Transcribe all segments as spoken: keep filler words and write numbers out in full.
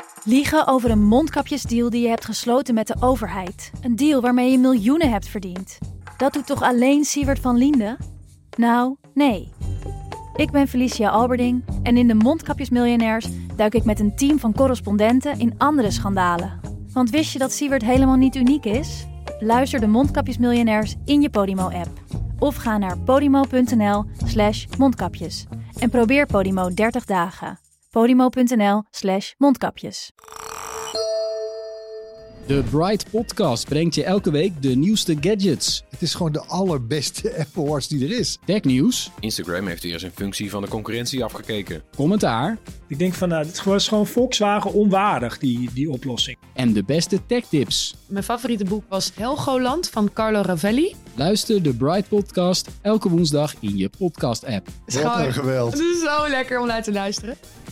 Liegen over een mondkapjesdeal die je hebt gesloten met de overheid. Een deal waarmee je miljoenen hebt verdiend. Dat doet toch alleen Siewert van Liende? Nou, nee. Ik ben Felicia Alberding en in de Mondkapjesmiljonairs duik ik met een team van correspondenten in andere schandalen. Want wist je dat Siewert helemaal niet uniek is? Luister de Mondkapjesmiljonairs in je Podimo-app. Of ga naar podimo.nl slash mondkapjes. En probeer Podimo dertig dagen. Podimo.nl slash mondkapjes. De Bright Podcast brengt je elke week de nieuwste gadgets. Het is gewoon de allerbeste Apple Watch die er is. Technieuws. Instagram heeft hier eens een functie van de concurrentie afgekeken. Commentaar. Ik denk van, nou, dit was gewoon Volkswagen onwaardig, die, die oplossing. En de beste techtips. Mijn favoriete boek was Helgoland van Carlo Ravelli. Luister de Bright Podcast elke woensdag in je podcast-app. Wat een geweld. Het is zo lekker om naar te luisteren.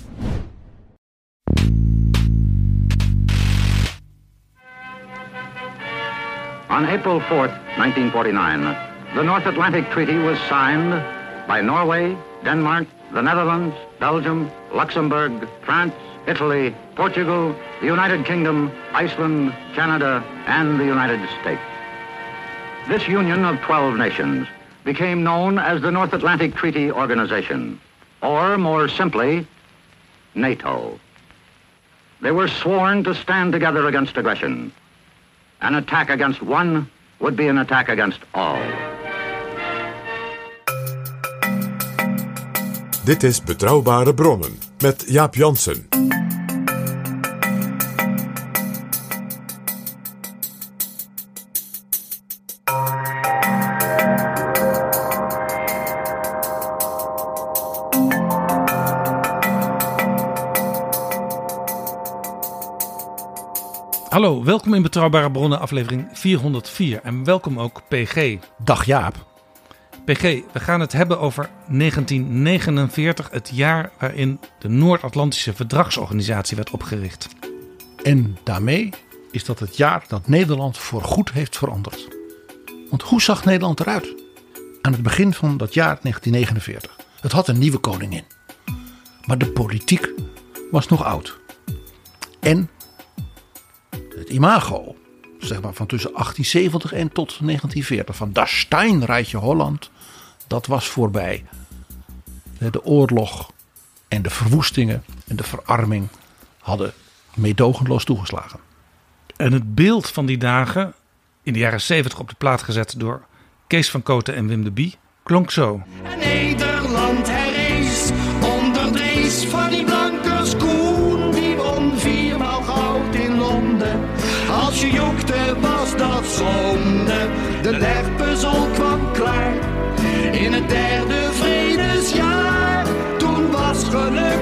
On April fourth, nineteen forty-nine, the North Atlantic Treaty was signed by Norway, Denmark, the Netherlands, Belgium, Luxembourg, France, Italy, Portugal, the United Kingdom, Iceland, Canada, and the United States. This union of twelve nations became known as the North Atlantic Treaty Organization, or more simply, NATO. They were sworn to stand together against aggression. An attack against one would be an attack against all. Dit is Betrouwbare Bronnen met Jaap Jansen. Hallo, welkom in Betrouwbare Bronnen, aflevering vierhonderdvier. En welkom ook P G. Dag Jaap. P G, we gaan het hebben over negentien negenenveertig, het jaar waarin de Noord-Atlantische Verdragsorganisatie werd opgericht. En daarmee is dat het jaar dat Nederland voorgoed heeft veranderd. Want hoe zag Nederland eruit aan het begin van dat jaar negentien negenenveertig? Het had een nieuwe koningin. Maar de politiek was nog oud. En het imago, zeg maar van tussen achttien zeventig en tot negentien veertig, van das Steinrijkje Holland, dat was voorbij. De oorlog en de verwoestingen en de verarming hadden meedogenloos toegeslagen. En het beeld van die dagen, in de jaren zeventig op de plaat gezet door Kees van Kooten en Wim de Bie, klonk zo. Nederland herrees onder drees van die blankers koen, die won viermaal goud in Londen. Als je jokte was dat zonde, de legpuzzel kwam klaar. In het derde vredesjaar, toen was geluk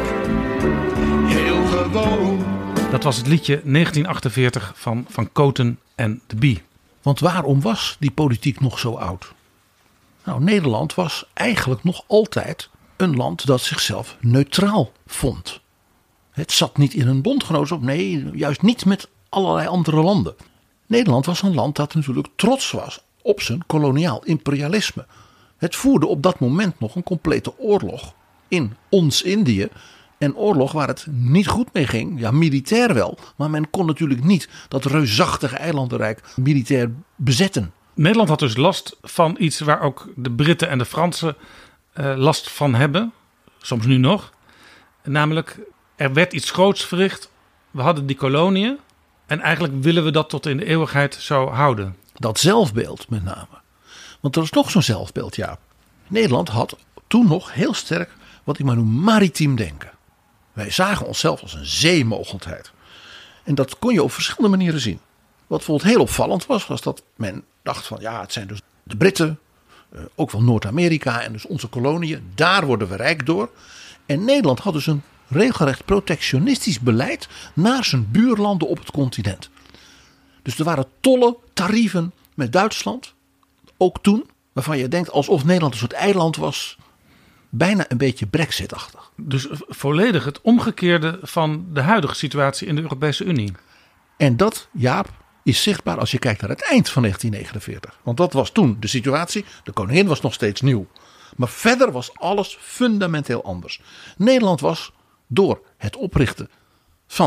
heel gewoon. Dat was het liedje negentien achtenveertig van Van Kooten en de Bie. Want waarom was die politiek nog zo oud? Nou, Nederland was eigenlijk nog altijd een land dat zichzelf neutraal vond. Het zat niet in een bondgenootschap, nee, juist niet met allerlei andere landen. Nederland was een land dat natuurlijk trots was op zijn koloniaal imperialisme. Het voerde op dat moment nog een complete oorlog in ons Indië. Een oorlog waar het niet goed mee ging, ja militair wel. Maar men kon natuurlijk niet dat reusachtige eilandenrijk militair bezetten. Nederland had dus last van iets waar ook de Britten en de Fransen uh, last van hebben. Soms nu nog. Namelijk, er werd iets groots verricht. We hadden die koloniën. En eigenlijk willen we dat tot in de eeuwigheid zo houden. Dat zelfbeeld met name. Want er is nog zo'n zelfbeeld, Jaap. Nederland had toen nog heel sterk wat ik maar noem maritiem denken. Wij zagen onszelf als een zeemogendheid. En dat kon je op verschillende manieren zien. Wat bijvoorbeeld heel opvallend was, was dat men dacht van ja, het zijn dus de Britten, ook wel Noord-Amerika en dus onze koloniën. Daar worden we rijk door. En Nederland had dus een regelrecht protectionistisch beleid naar zijn buurlanden op het continent. Dus er waren tollen, tarieven met Duitsland, ook toen, waarvan je denkt alsof Nederland een soort eiland was, bijna een beetje Brexit-achtig. Dus volledig het omgekeerde van de huidige situatie in de Europese Unie. En dat, Jaap, is zichtbaar als je kijkt naar het eind van negentien negenenveertig. Want dat was toen de situatie, de koningin was nog steeds nieuw. Maar verder was alles fundamenteel anders. Nederland was door het oprichten van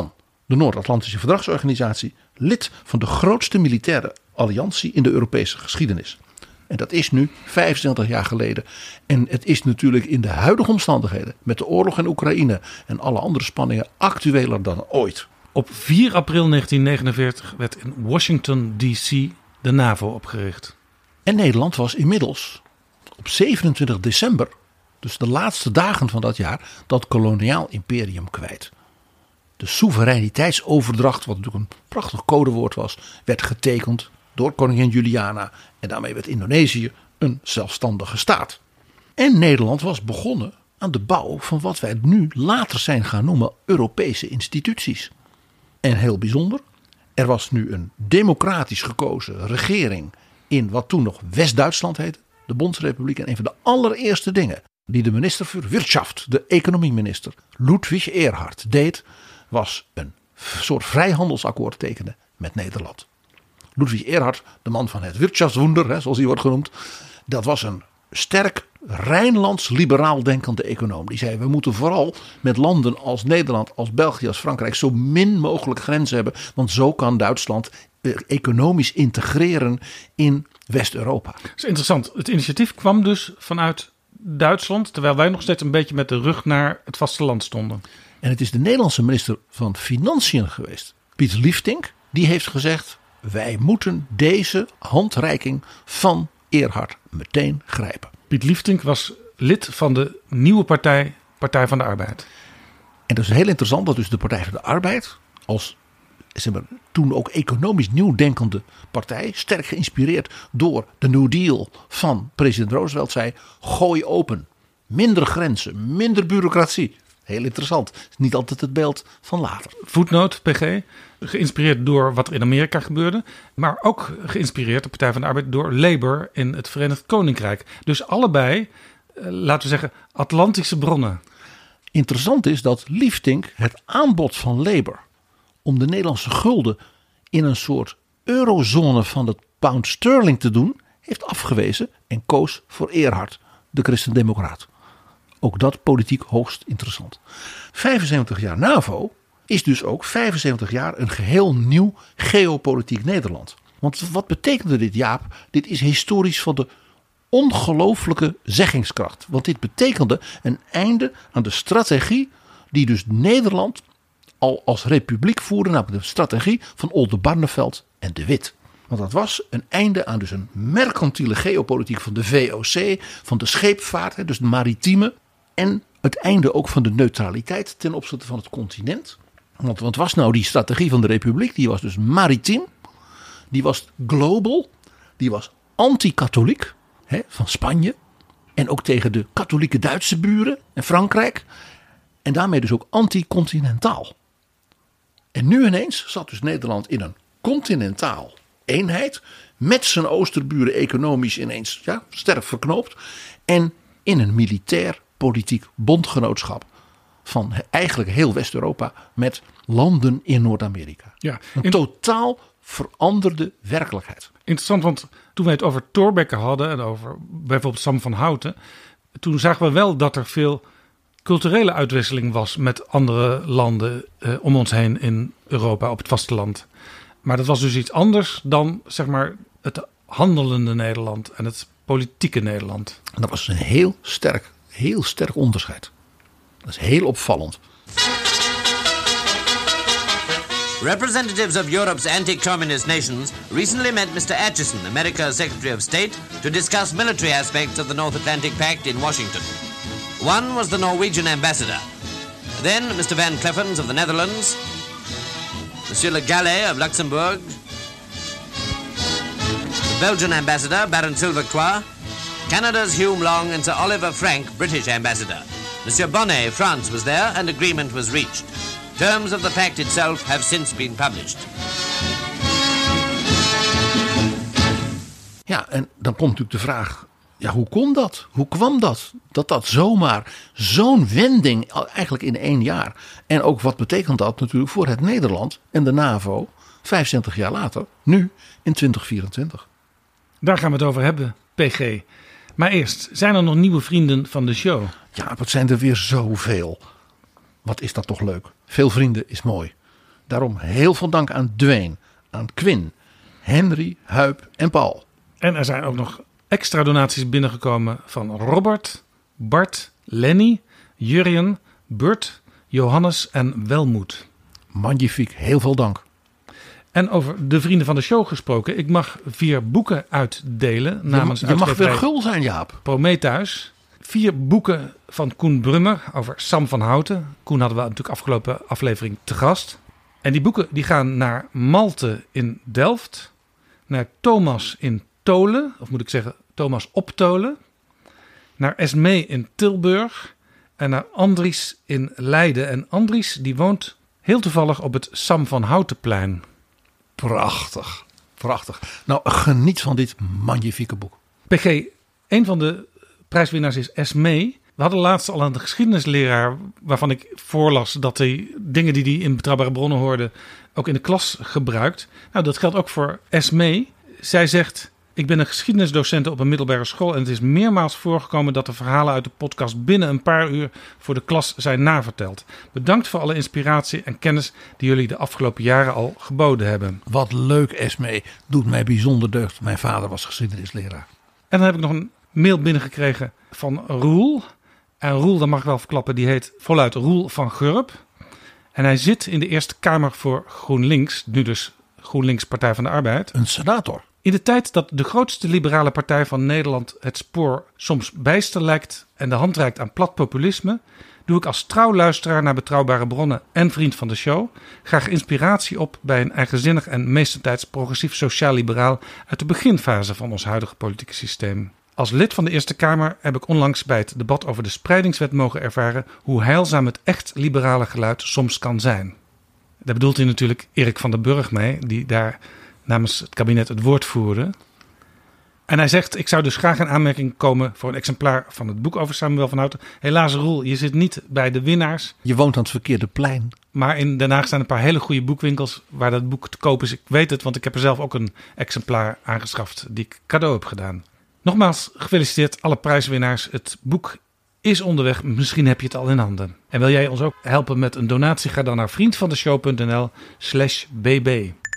de Noord-Atlantische Verdragsorganisatie, lid van de grootste militaire alliantie in de Europese geschiedenis. En dat is nu vijfentwintig jaar geleden. En het is natuurlijk in de huidige omstandigheden, met de oorlog in Oekraïne en alle andere spanningen, actueler dan ooit. Op vier april negentien negenenveertig werd in Washington D C de NAVO opgericht. En Nederland was inmiddels op zevenentwintig december, dus de laatste dagen van dat jaar, dat koloniaal imperium kwijt. De soevereiniteitsoverdracht, wat natuurlijk een prachtig codewoord was, werd getekend door koningin Juliana. En daarmee werd Indonesië een zelfstandige staat. En Nederland was begonnen aan de bouw van wat wij nu later zijn gaan noemen Europese instituties. En heel bijzonder, er was nu een democratisch gekozen regering in wat toen nog West-Duitsland heette, de Bondsrepubliek. En een van de allereerste dingen die de minister voor Wirtschaft, de economieminister Ludwig Erhard, deed, was een soort vrijhandelsakkoord tekenen met Nederland. Ludwig Erhard, de man van het Wirtschaftswunder, zoals hij wordt genoemd, dat was een sterk Rijnlands liberaal denkende econoom. Die zei, we moeten vooral met landen als Nederland, als België, als Frankrijk zo min mogelijk grenzen hebben. Want zo kan Duitsland economisch integreren in West-Europa. Dat is interessant. Het initiatief kwam dus vanuit Duitsland, terwijl wij nog steeds een beetje met de rug naar het vasteland stonden. En het is de Nederlandse minister van Financiën geweest, Piet Liefdink, die heeft gezegd, wij moeten deze handreiking van Erhard meteen grijpen. Piet Liefdink was lid van de nieuwe partij, Partij van de Arbeid. En dat is heel interessant dat dus de Partij van de Arbeid als zeg maar, toen ook economisch nieuwdenkende partij, sterk geïnspireerd door de New Deal van president Roosevelt, zei, gooi open, minder grenzen, minder bureaucratie. Heel interessant. Het is niet altijd het beeld van later. Voetnoot, P G. Geïnspireerd door wat er in Amerika gebeurde. Maar ook geïnspireerd, de Partij van de Arbeid, door Labour in het Verenigd Koninkrijk. Dus allebei, laten we zeggen, Atlantische bronnen. Interessant is dat Liefdink het aanbod van Labour om de Nederlandse gulden in een soort eurozone van het pound sterling te doen, heeft afgewezen en koos voor Erhard, de christendemocraat. Ook dat politiek hoogst interessant. vijfenzeventig jaar NAVO is dus ook vijfenzeventig jaar een geheel nieuw geopolitiek Nederland. Want wat betekende dit, Jaap? Dit is historisch van de ongelooflijke zeggingskracht. Want dit betekende een einde aan de strategie die dus Nederland al als republiek voerde, namelijk de strategie van Oldenbarneveld en de Wit. Want dat was een einde aan dus een mercantiele geopolitiek van de V O C, van de scheepvaart, dus de maritieme. En het einde ook van de neutraliteit ten opzichte van het continent. Want wat was nou die strategie van de republiek? Die was dus maritiem, die was global, die was anti-katholiek hè, van Spanje. En ook tegen de katholieke Duitse buren en Frankrijk. En daarmee dus ook anti-continentaal. En nu ineens zat dus Nederland in een continentaal eenheid. Met zijn oosterburen economisch ineens ja, sterk verknoopt. En in een militair politiek bondgenootschap van eigenlijk heel West-Europa met landen in Noord-Amerika. Ja, een in... totaal veranderde werkelijkheid. Interessant, want toen wij het over Thorbecke hadden en over bijvoorbeeld Sam van Houten, toen zagen we wel dat er veel culturele uitwisseling was met andere landen eh, om ons heen in Europa op het vasteland. Maar dat was dus iets anders dan zeg maar het handelende Nederland en het politieke Nederland. En dat was een heel sterk, heel sterk onderscheid. Dat is heel opvallend. Representatives of Europe's anti-communist nations recently met Mister Acheson, America's Secretary of State, to discuss military aspects of the North Atlantic Pact in Washington. One was the Norwegian ambassador. Then Mister Van Cleffens of the Netherlands, Monsieur Le Gallet of Luxembourg, the Belgian ambassador, Baron Silvercroix, Canada's Hume Long and Sir Oliver Frank, British ambassador. Monsieur Bonnet, France, was there and agreement was reached. Terms of the pact itself have since been published. Ja, en dan komt natuurlijk de vraag, ja, hoe kon dat? Hoe kwam dat? Dat dat zomaar zo'n wending eigenlijk in één jaar. En ook wat betekent dat natuurlijk voor het Nederland en de NAVO vijfentwintig jaar later, nu in twintig vierentwintig. Daar gaan we het over hebben, P G. Maar eerst, zijn er nog nieuwe vrienden van de show? Ja, wat zijn er weer zoveel. Wat is dat toch leuk. Veel vrienden is mooi. Daarom heel veel dank aan Dwayne, aan Quinn, Henry, Huip en Paul. En er zijn ook nog extra donaties binnengekomen van Robert, Bart, Lenny, Jurjen, Burt, Johannes en Welmoed. Magnifiek, heel veel dank. En over de vrienden van de show gesproken. Ik mag vier boeken uitdelen namens Je, je mag weer gul zijn, Jaap. Prometheus. Vier boeken van Koen Brummer over Sam van Houten. Koen hadden we natuurlijk afgelopen aflevering te gast. En die boeken die gaan naar Malte in Delft. Naar Thomas in Tolen. Of moet ik zeggen Thomas op Tolen. Naar Esmee in Tilburg. En naar Andries in Leiden. En Andries die woont heel toevallig op het Sam van Houtenplein. Prachtig, prachtig. Nou, geniet van dit magnifieke boek. P G, een van de prijswinnaars is Esmee. We hadden laatst al een geschiedenisleraar waarvan ik voorlas dat hij dingen die hij in Betrouwbare Bronnen hoorde ook in de klas gebruikt. Nou, dat geldt ook voor Esmee. Zij zegt: ik ben een geschiedenisdocent op een middelbare school en het is meermaals voorgekomen dat de verhalen uit de podcast binnen een paar uur voor de klas zijn naverteld. Bedankt voor alle inspiratie en kennis die jullie de afgelopen jaren al geboden hebben. Wat leuk, Esmee. Doet mij bijzonder deugd. Mijn vader was geschiedenisleraar. En dan heb ik nog een mail binnengekregen van Roel. En Roel, dat mag ik wel verklappen, die heet voluit Roel van Gurp. En hij zit in de Eerste Kamer voor GroenLinks, nu dus GroenLinks Partij van de Arbeid. Een senator. In de tijd dat de grootste liberale partij van Nederland het spoor soms bijster lijkt en de hand reikt aan plat populisme, doe ik als trouw luisteraar naar Betrouwbare Bronnen en vriend van de show graag inspiratie op bij een eigenzinnig en meestentijds progressief sociaal-liberaal uit de beginfase van ons huidige politieke systeem. Als lid van de Eerste Kamer heb ik onlangs bij het debat over de spreidingswet mogen ervaren hoe heilzaam het echt liberale geluid soms kan zijn. Daar bedoelt hij natuurlijk Erik van der Burg mee, die daar namens het kabinet het woord voerde. En hij zegt: ik zou dus graag in aanmerking komen voor een exemplaar van het boek over Samuel van Houten. Helaas, Roel, je zit niet bij de winnaars. Je woont aan het verkeerde plein. Maar in Den Haag staan een paar hele goede boekwinkels waar dat boek te koop is. Ik weet het, want ik heb er zelf ook een exemplaar aangeschaft die ik cadeau heb gedaan. Nogmaals gefeliciteerd alle prijswinnaars. Het boek is onderweg. Misschien heb je het al in handen. En wil jij ons ook helpen met een donatie? Ga dan naar vriendvandeshow.nl slash bb.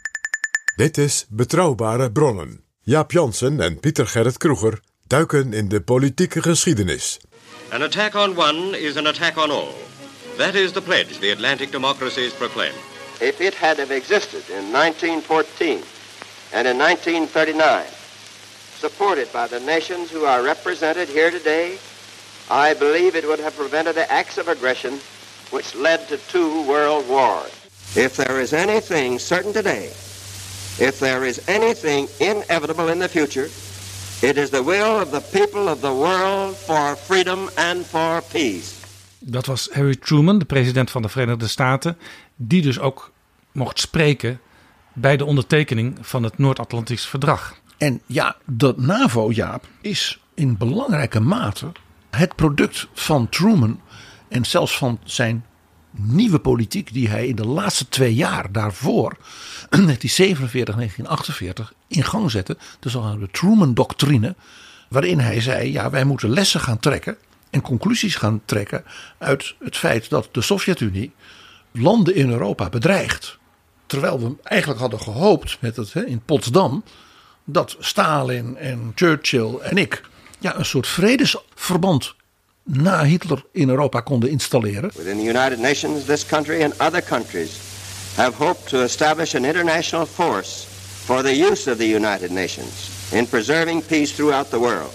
Dit is Betrouwbare Bronnen. Jaap Jansen en Pieter Gerrit Kroeger duiken in de politieke geschiedenis. An attack on one is an attack on all. That is the pledge the Atlantic democracies proclaim. If it had have existed in nineteen fourteen and in nineteen thirty-nine, supported by the nations who are represented here today, I believe it would have prevented the acts of aggression which led to two world wars. If there is anything certain today, if there is anything inevitable in the future, it is the will of the people of the world for freedom and for peace. Dat was Harry Truman, de president van de Verenigde Staten, die dus ook mocht spreken bij de ondertekening van het Noord-Atlantisch Verdrag. En ja, de NAVO, Jaap, is in belangrijke mate het product van Truman en zelfs van zijn nieuwe politiek die hij in de laatste twee jaar daarvoor, negentien zevenenveertig, negentien achtenveertig, in gang zette. De zogenaamde Truman-doctrine, waarin hij zei: ja, wij moeten lessen gaan trekken en conclusies gaan trekken uit het feit dat de Sovjet-Unie landen in Europa bedreigt. Terwijl we eigenlijk hadden gehoopt met het hè, in Potsdam dat Stalin en Churchill en ik ja, een soort vredesverband na Hitler in Europa konden installeren. Within the United Nations, this country and other countries have hoped to establish an international force for the use of the United Nations in preserving peace throughout the world.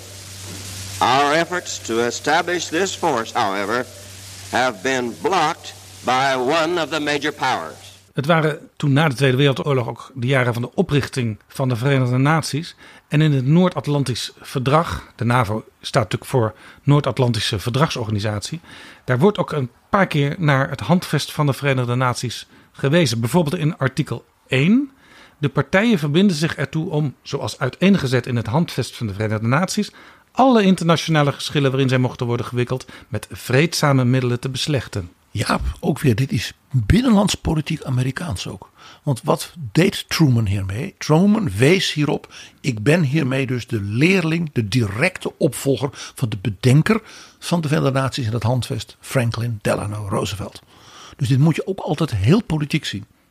Our efforts to establish this force, however, have been blocked by one of the major powers. Het waren toen na de Tweede Wereldoorlog ook de jaren van de oprichting van de Verenigde Naties. En in het Noord-Atlantisch Verdrag, de NAVO staat natuurlijk voor Noord-Atlantische Verdragsorganisatie. Daar wordt ook een paar keer naar het handvest van de Verenigde Naties gewezen. Bijvoorbeeld in artikel één. De partijen verbinden zich ertoe om, zoals uiteengezet in het handvest van de Verenigde Naties, alle internationale geschillen waarin zij mochten worden gewikkeld met vreedzame middelen te beslechten. Ja, ook weer, dit is binnenlands politiek Amerikaans ook. Want wat deed Truman hiermee? Truman wees hierop: ik ben hiermee dus de leerling, de directe opvolger van de bedenker van de Verenigde Naties in het handvest, Franklin Delano Roosevelt. Dus dit moet je ook altijd heel politiek zien.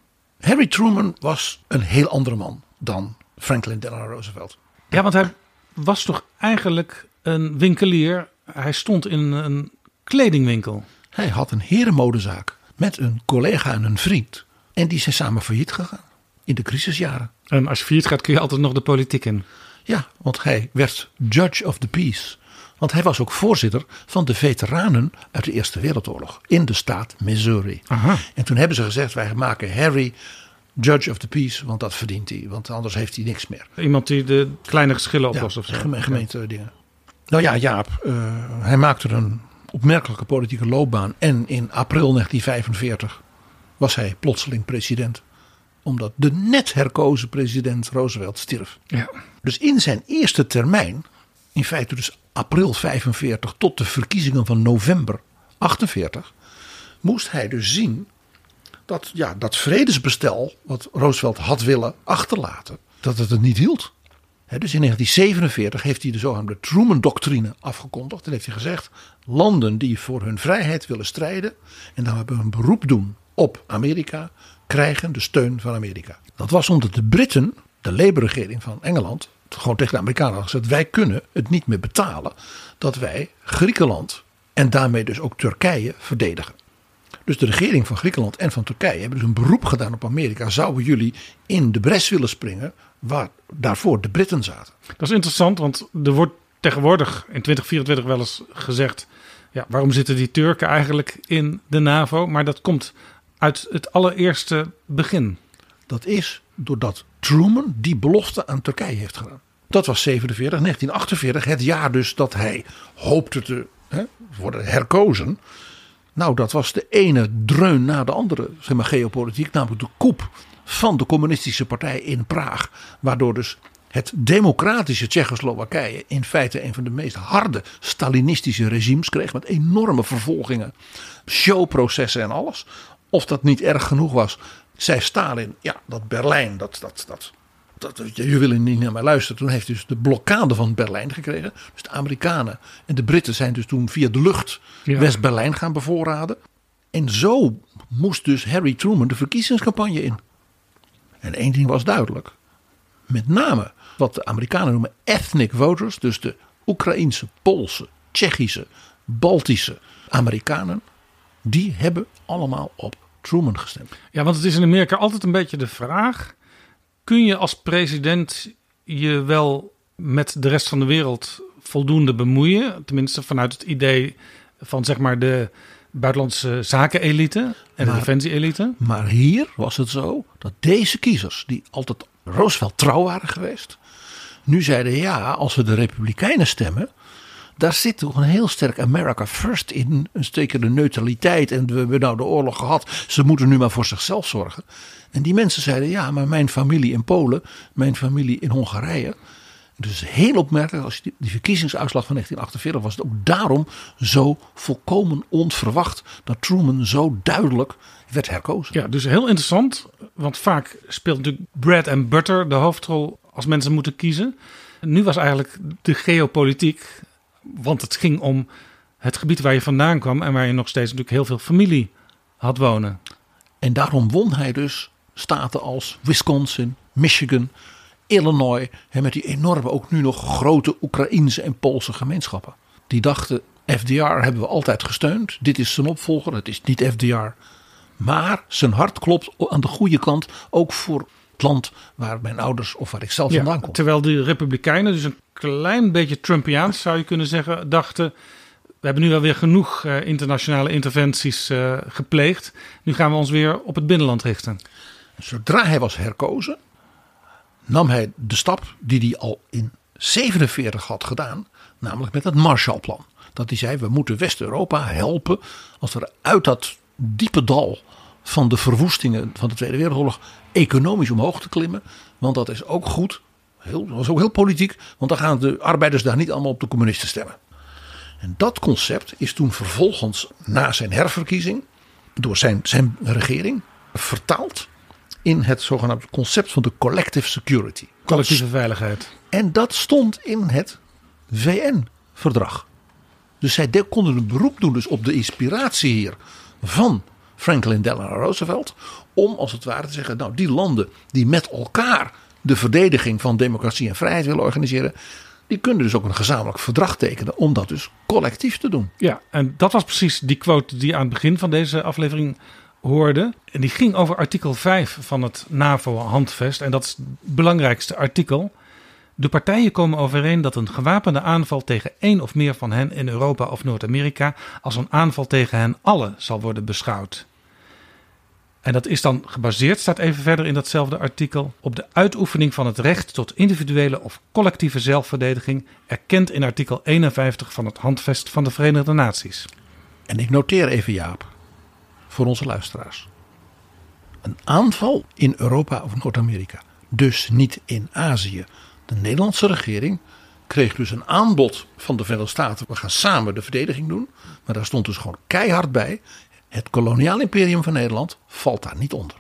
Harry Truman was een heel andere man dan Franklin Delano Roosevelt. Ja, want hij was toch eigenlijk een winkelier. Hij stond in een kledingwinkel. Hij had een herenmodezaak met een collega en een vriend. En die zijn samen failliet gegaan in de crisisjaren. En als je failliet gaat kun je altijd nog de politiek in. Ja, want hij werd Judge of the Peace. Want hij was ook voorzitter van de veteranen uit de Eerste Wereldoorlog in de staat Missouri. Aha. En toen hebben ze gezegd, wij maken Harry Judge of the Peace, want dat verdient hij. Want anders heeft hij niks meer. Iemand die de kleine geschillen oplost ja, of zo. Geme- gemeente dingen. Nou ja, Jaap, uh, hij maakte een opmerkelijke politieke loopbaan. En in april negentien vijfenveertig was hij plotseling president. Omdat de net herkozen president Roosevelt stierf. Ja. Dus in zijn eerste termijn, in feite dus april vijfenveertig tot de verkiezingen van november achtenveertig, moest hij dus zien dat ja, dat vredesbestel wat Roosevelt had willen achterlaten, dat het het niet hield. He, dus in negentien zevenenveertig heeft hij de zogenaamde Truman-doctrine afgekondigd. En heeft hij gezegd, landen die voor hun vrijheid willen strijden en dan hebben een beroep doen op Amerika, krijgen de steun van Amerika. Dat was omdat de Britten, de Labour-regering van Engeland, gewoon tegen de Amerikanen hadden gezegd, wij kunnen het niet meer betalen dat wij Griekenland en daarmee dus ook Turkije verdedigen. Dus de regering van Griekenland en van Turkije hebben dus een beroep gedaan op Amerika. Zouden jullie in de bres willen springen waar daarvoor de Britten zaten? Dat is interessant, want er wordt tegenwoordig in twintig vierentwintig wel eens gezegd, ja, waarom zitten die Turken eigenlijk in de NAVO? Maar dat komt uit het allereerste begin. Dat is doordat Truman die belofte aan Turkije heeft gedaan. Dat was zevenenveertig, negentien achtenveertig, het jaar dus dat hij hoopte te hè, worden herkozen. Nou, dat was de ene dreun na de andere, zeg maar, geopolitiek, namelijk de coup van de communistische partij in Praag. Waardoor dus het democratische Tsjechoslowakije in feite een van de meest harde Stalinistische regimes kreeg. Met enorme vervolgingen, showprocessen en alles. Of dat niet erg genoeg was, zei Stalin, ja, dat Berlijn, dat, dat, dat, dat, je wil niet naar mij luisteren. Toen heeft hij dus de blokkade van Berlijn gekregen. Dus de Amerikanen en de Britten zijn dus toen via de lucht ja. West-Berlijn gaan bevoorraden. En zo moest dus Harry Truman de verkiezingscampagne in. En één ding was duidelijk. Met name wat de Amerikanen noemen ethnic voters. Dus de Oekraïense, Poolse, Tsjechische, Baltische Amerikanen. Die hebben allemaal op Truman gestemd. Ja, want het is in Amerika altijd een beetje de vraag. Kun je als president je wel met de rest van de wereld voldoende bemoeien? Tenminste vanuit het idee van zeg maar de buitenlandse zakenelite en maar, de defensie-elite. Maar hier was het zo dat deze kiezers die altijd Roosevelt trouw waren geweest, nu zeiden ja, als we de Republikeinen stemmen, daar zit toch een heel sterk America First in. Een stekende neutraliteit. En we hebben nou de oorlog gehad. Ze moeten nu maar voor zichzelf zorgen. En die mensen zeiden ja, maar mijn familie in Polen, mijn familie in Hongarije. Dus heel opmerkelijk, als je die, die verkiezingsuitslag van negentien achtenveertig was het ook daarom zo volkomen onverwacht dat Truman zo duidelijk werd herkozen. Ja, dus heel interessant. Want vaak speelt natuurlijk bread and butter de hoofdrol als mensen moeten kiezen. Nu was eigenlijk de geopolitiek, want het ging om het gebied waar je vandaan kwam en waar je nog steeds natuurlijk heel veel familie had wonen. En daarom won hij dus staten als Wisconsin, Michigan, Illinois. En met die enorme, ook nu nog grote Oekraïense en Poolse gemeenschappen. Die dachten, F D R hebben we altijd gesteund. Dit is zijn opvolger, het is niet F D R. Maar zijn hart klopt aan de goede kant, ook voor het land waar mijn ouders of waar ik zelf vandaan kom. Ja, terwijl de Republikeinen, dus een klein beetje Trumpiaans zou je kunnen zeggen, dachten, we hebben nu wel weer genoeg uh, internationale interventies uh, gepleegd. Nu gaan we ons weer op het binnenland richten. Zodra hij was herkozen, nam hij de stap die hij al in zevenenveertig had gedaan, namelijk met het Marshallplan. Dat hij zei, we moeten West-Europa helpen als er uit dat diepe dal van de verwoestingen van de Tweede Wereldoorlog economisch omhoog te klimmen. Want dat is ook goed. Heel, dat was ook heel politiek. Want dan gaan de arbeiders daar niet allemaal op de communisten stemmen. En dat concept is toen vervolgens na zijn herverkiezing door zijn, zijn regering vertaald in het zogenaamde concept van de collective security. Collectieve veiligheid. En dat stond in het V N-verdrag. Dus zij konden een beroep doen dus op de inspiratie hier van Franklin Delano Roosevelt om als het ware te zeggen, nou die landen die met elkaar de verdediging van democratie en vrijheid willen organiseren, die kunnen dus ook een gezamenlijk verdrag tekenen om dat dus collectief te doen. Ja, en dat was precies die quote die aan het begin van deze aflevering hoorde. En die ging over artikel vijf van het NAVO-handvest. En dat is het belangrijkste artikel. De partijen komen overeen dat een gewapende aanval tegen één of meer van hen in Europa of Noord-Amerika als een aanval tegen hen allen zal worden beschouwd. En dat is dan gebaseerd, staat even verder in datzelfde artikel, op de uitoefening van het recht tot individuele of collectieve zelfverdediging, erkend in artikel eenenvijftig van het Handvest van de Verenigde Naties. En ik noteer even, Jaap, voor onze luisteraars. Een aanval in Europa of Noord-Amerika, dus niet in Azië. De Nederlandse regering kreeg dus een aanbod van de Verenigde Staten. We gaan samen de verdediging doen. Maar daar stond dus gewoon keihard bij. Het koloniaal imperium van Nederland valt daar niet onder.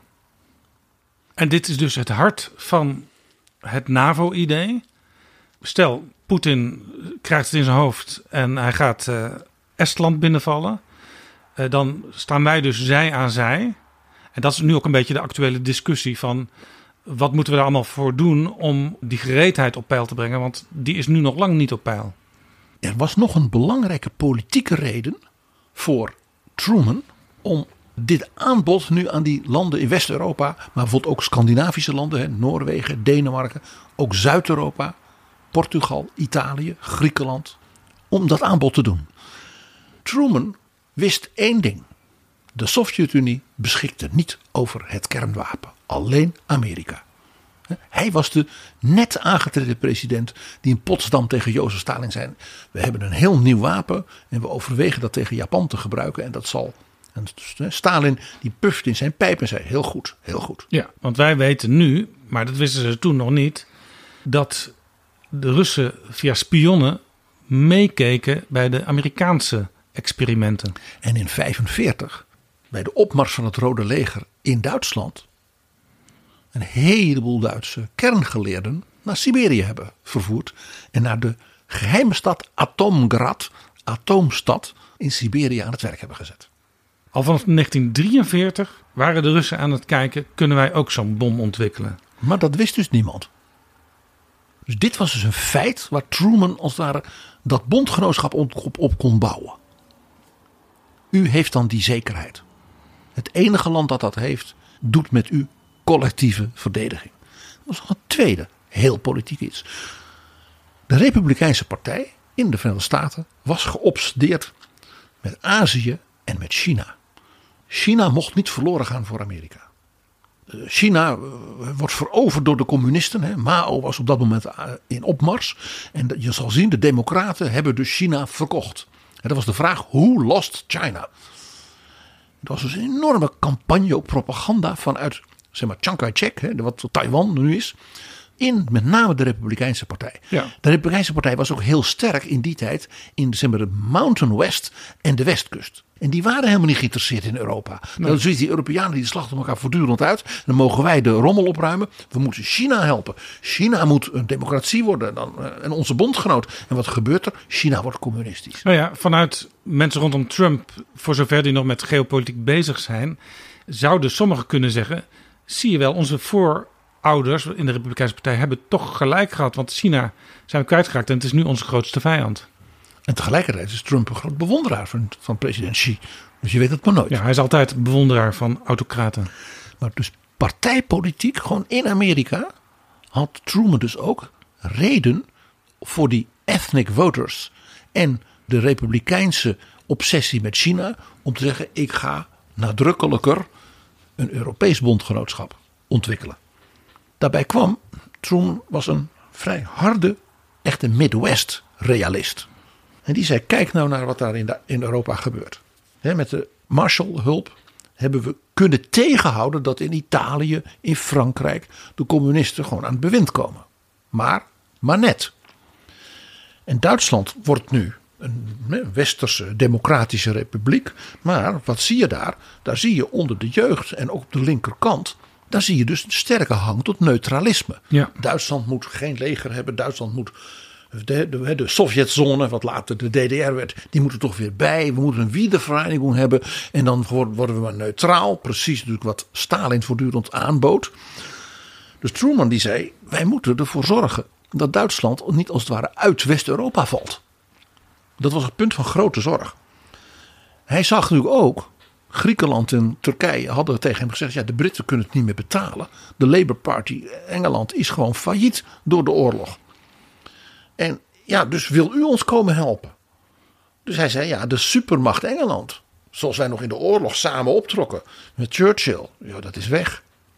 En dit is dus het hart van het NAVO-idee. Stel, Poetin krijgt het in zijn hoofd en hij gaat uh, Estland binnenvallen. Uh, dan staan wij dus zij aan zij. En dat is nu ook een beetje de actuele discussie van wat moeten we daar allemaal voor doen om die gereedheid op peil te brengen. Want die is nu nog lang niet op peil. Er was nog een belangrijke politieke reden voor Truman om dit aanbod nu aan die landen in West-Europa, maar bijvoorbeeld ook Scandinavische landen, hè, Noorwegen, Denemarken, ook Zuid-Europa, Portugal, Italië, Griekenland, om dat aanbod te doen. Truman wist één ding. De Sovjet-Unie beschikte niet over het kernwapen. Alleen Amerika. Hij was de net aangetreden president die in Potsdam tegen Jozef Stalin zei: we hebben een heel nieuw wapen en we overwegen dat tegen Japan te gebruiken. En dat zal. En Stalin die pufte in zijn pijp en zei: heel goed, heel goed. Ja, want wij weten nu, maar dat wisten ze toen nog niet, dat de Russen via spionnen meekeken bij de Amerikaanse experimenten. En in vijfenveertig, bij de opmars van het Rode Leger in Duitsland, een heleboel Duitse kerngeleerden naar Siberië hebben vervoerd. En naar de geheime stad Atomgrad, atoomstad, in Siberië aan het werk hebben gezet. Al vanaf negentien drieënveertig waren de Russen aan het kijken, kunnen wij ook zo'n bom ontwikkelen? Maar dat wist dus niemand. Dus dit was dus een feit waar Truman als het ware dat bondgenootschap op, op kon bouwen. U heeft dan die zekerheid. Het enige land dat dat heeft, doet met u collectieve verdediging. Dat was nog een tweede heel politiek iets. De Republikeinse Partij in de Verenigde Staten was geobsedeerd met Azië en met China. China mocht niet verloren gaan voor Amerika. China wordt veroverd door de communisten. Hè. Mao was op dat moment in opmars. En je zal zien, de democraten hebben dus China verkocht. En dat was de vraag, hoe lost China? Er was dus een enorme campagne op propaganda vanuit, zeg maar, Chiang Kai-shek, hè, wat Taiwan nu is, in met name de Republikeinse Partij. Ja. De Republikeinse Partij was ook heel sterk in die tijd in, zeg maar, de Mountain West en de Westkust. En die waren helemaal niet geïnteresseerd in Europa. Nee. Nou, dus die Europeanen die slachten elkaar voortdurend uit. Dan mogen wij de rommel opruimen. We moeten China helpen. China moet een democratie worden dan, en onze bondgenoot. En wat gebeurt er? China wordt communistisch. Nou ja, vanuit mensen rondom Trump, voor zover die nog met geopolitiek bezig zijn, zouden sommigen kunnen zeggen, zie je wel, onze voorouders in de Republikeinse Partij hebben toch gelijk gehad. Want China zijn we kwijtgeraakt en het is nu onze grootste vijand. En tegelijkertijd is Trump een groot bewonderaar van, van president Xi. Dus je weet het maar nooit. Ja, hij is altijd bewonderaar van autocraten. Maar dus partijpolitiek, gewoon in Amerika, had Truman dus ook reden voor die ethnic voters en de republikeinse obsessie met China om te zeggen, ik ga nadrukkelijker een Europees bondgenootschap ontwikkelen. Daarbij kwam, Truman was een vrij harde, echte Midwest realist. En die zei, kijk nou naar wat daar in, de, in Europa gebeurt. He, met de Marshallhulp hebben we kunnen tegenhouden dat in Italië, in Frankrijk, de communisten gewoon aan het bewind komen. Maar, maar net. En Duitsland wordt nu een westerse democratische republiek. Maar wat zie je daar? Daar zie je onder de jeugd en ook op de linkerkant, daar zie je dus een sterke hang tot neutralisme. Ja. Duitsland moet geen leger hebben. Duitsland moet De, de, de Sovjetzone, wat later de D D R werd, die moeten toch weer bij. We moeten een wiedervereniging hebben. En dan worden we maar neutraal. Precies natuurlijk wat Stalin voortdurend aanbood. Dus Truman die zei, wij moeten ervoor zorgen dat Duitsland niet als het ware uit West-Europa valt. Dat was een punt van grote zorg. Hij zag natuurlijk ook, Griekenland en Turkije hadden tegen hem gezegd, ja, de Britten kunnen het niet meer betalen. De Labour Party Engeland is gewoon failliet door de oorlog. En ja, dus wil u ons komen helpen? Dus hij zei, ja, de supermacht Engeland, zoals wij nog in de oorlog samen optrokken met Churchill, ja, dat is weg.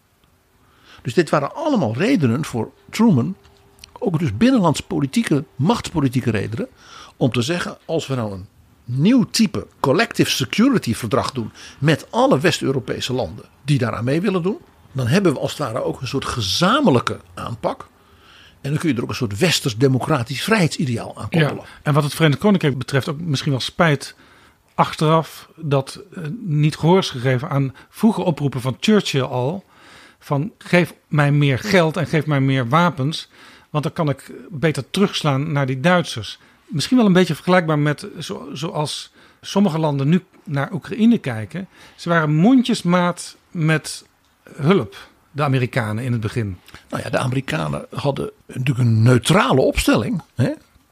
Dus dit waren allemaal redenen voor Truman, ook dus binnenlands politieke, machtspolitieke redenen, om te zeggen, als we nou een nieuw type collective security verdrag doen met alle West-Europese landen die daaraan mee willen doen, dan hebben we als het ware ook een soort gezamenlijke aanpak. En dan kun je er ook een soort westers democratisch vrijheidsideaal aan koppelen. Ja, en wat het Verenigd Koninkrijk betreft ook misschien wel spijt achteraf dat uh, niet gehoor is gegeven aan vroege oproepen van Churchill al. Van geef mij meer geld en geef mij meer wapens. Want dan kan ik beter terugslaan naar die Duitsers. Misschien wel een beetje vergelijkbaar met zo, zoals sommige landen nu naar Oekraïne kijken. Ze waren mondjesmaat met hulp, de Amerikanen in het begin. Nou ja, de Amerikanen hadden natuurlijk een neutrale opstelling, hè,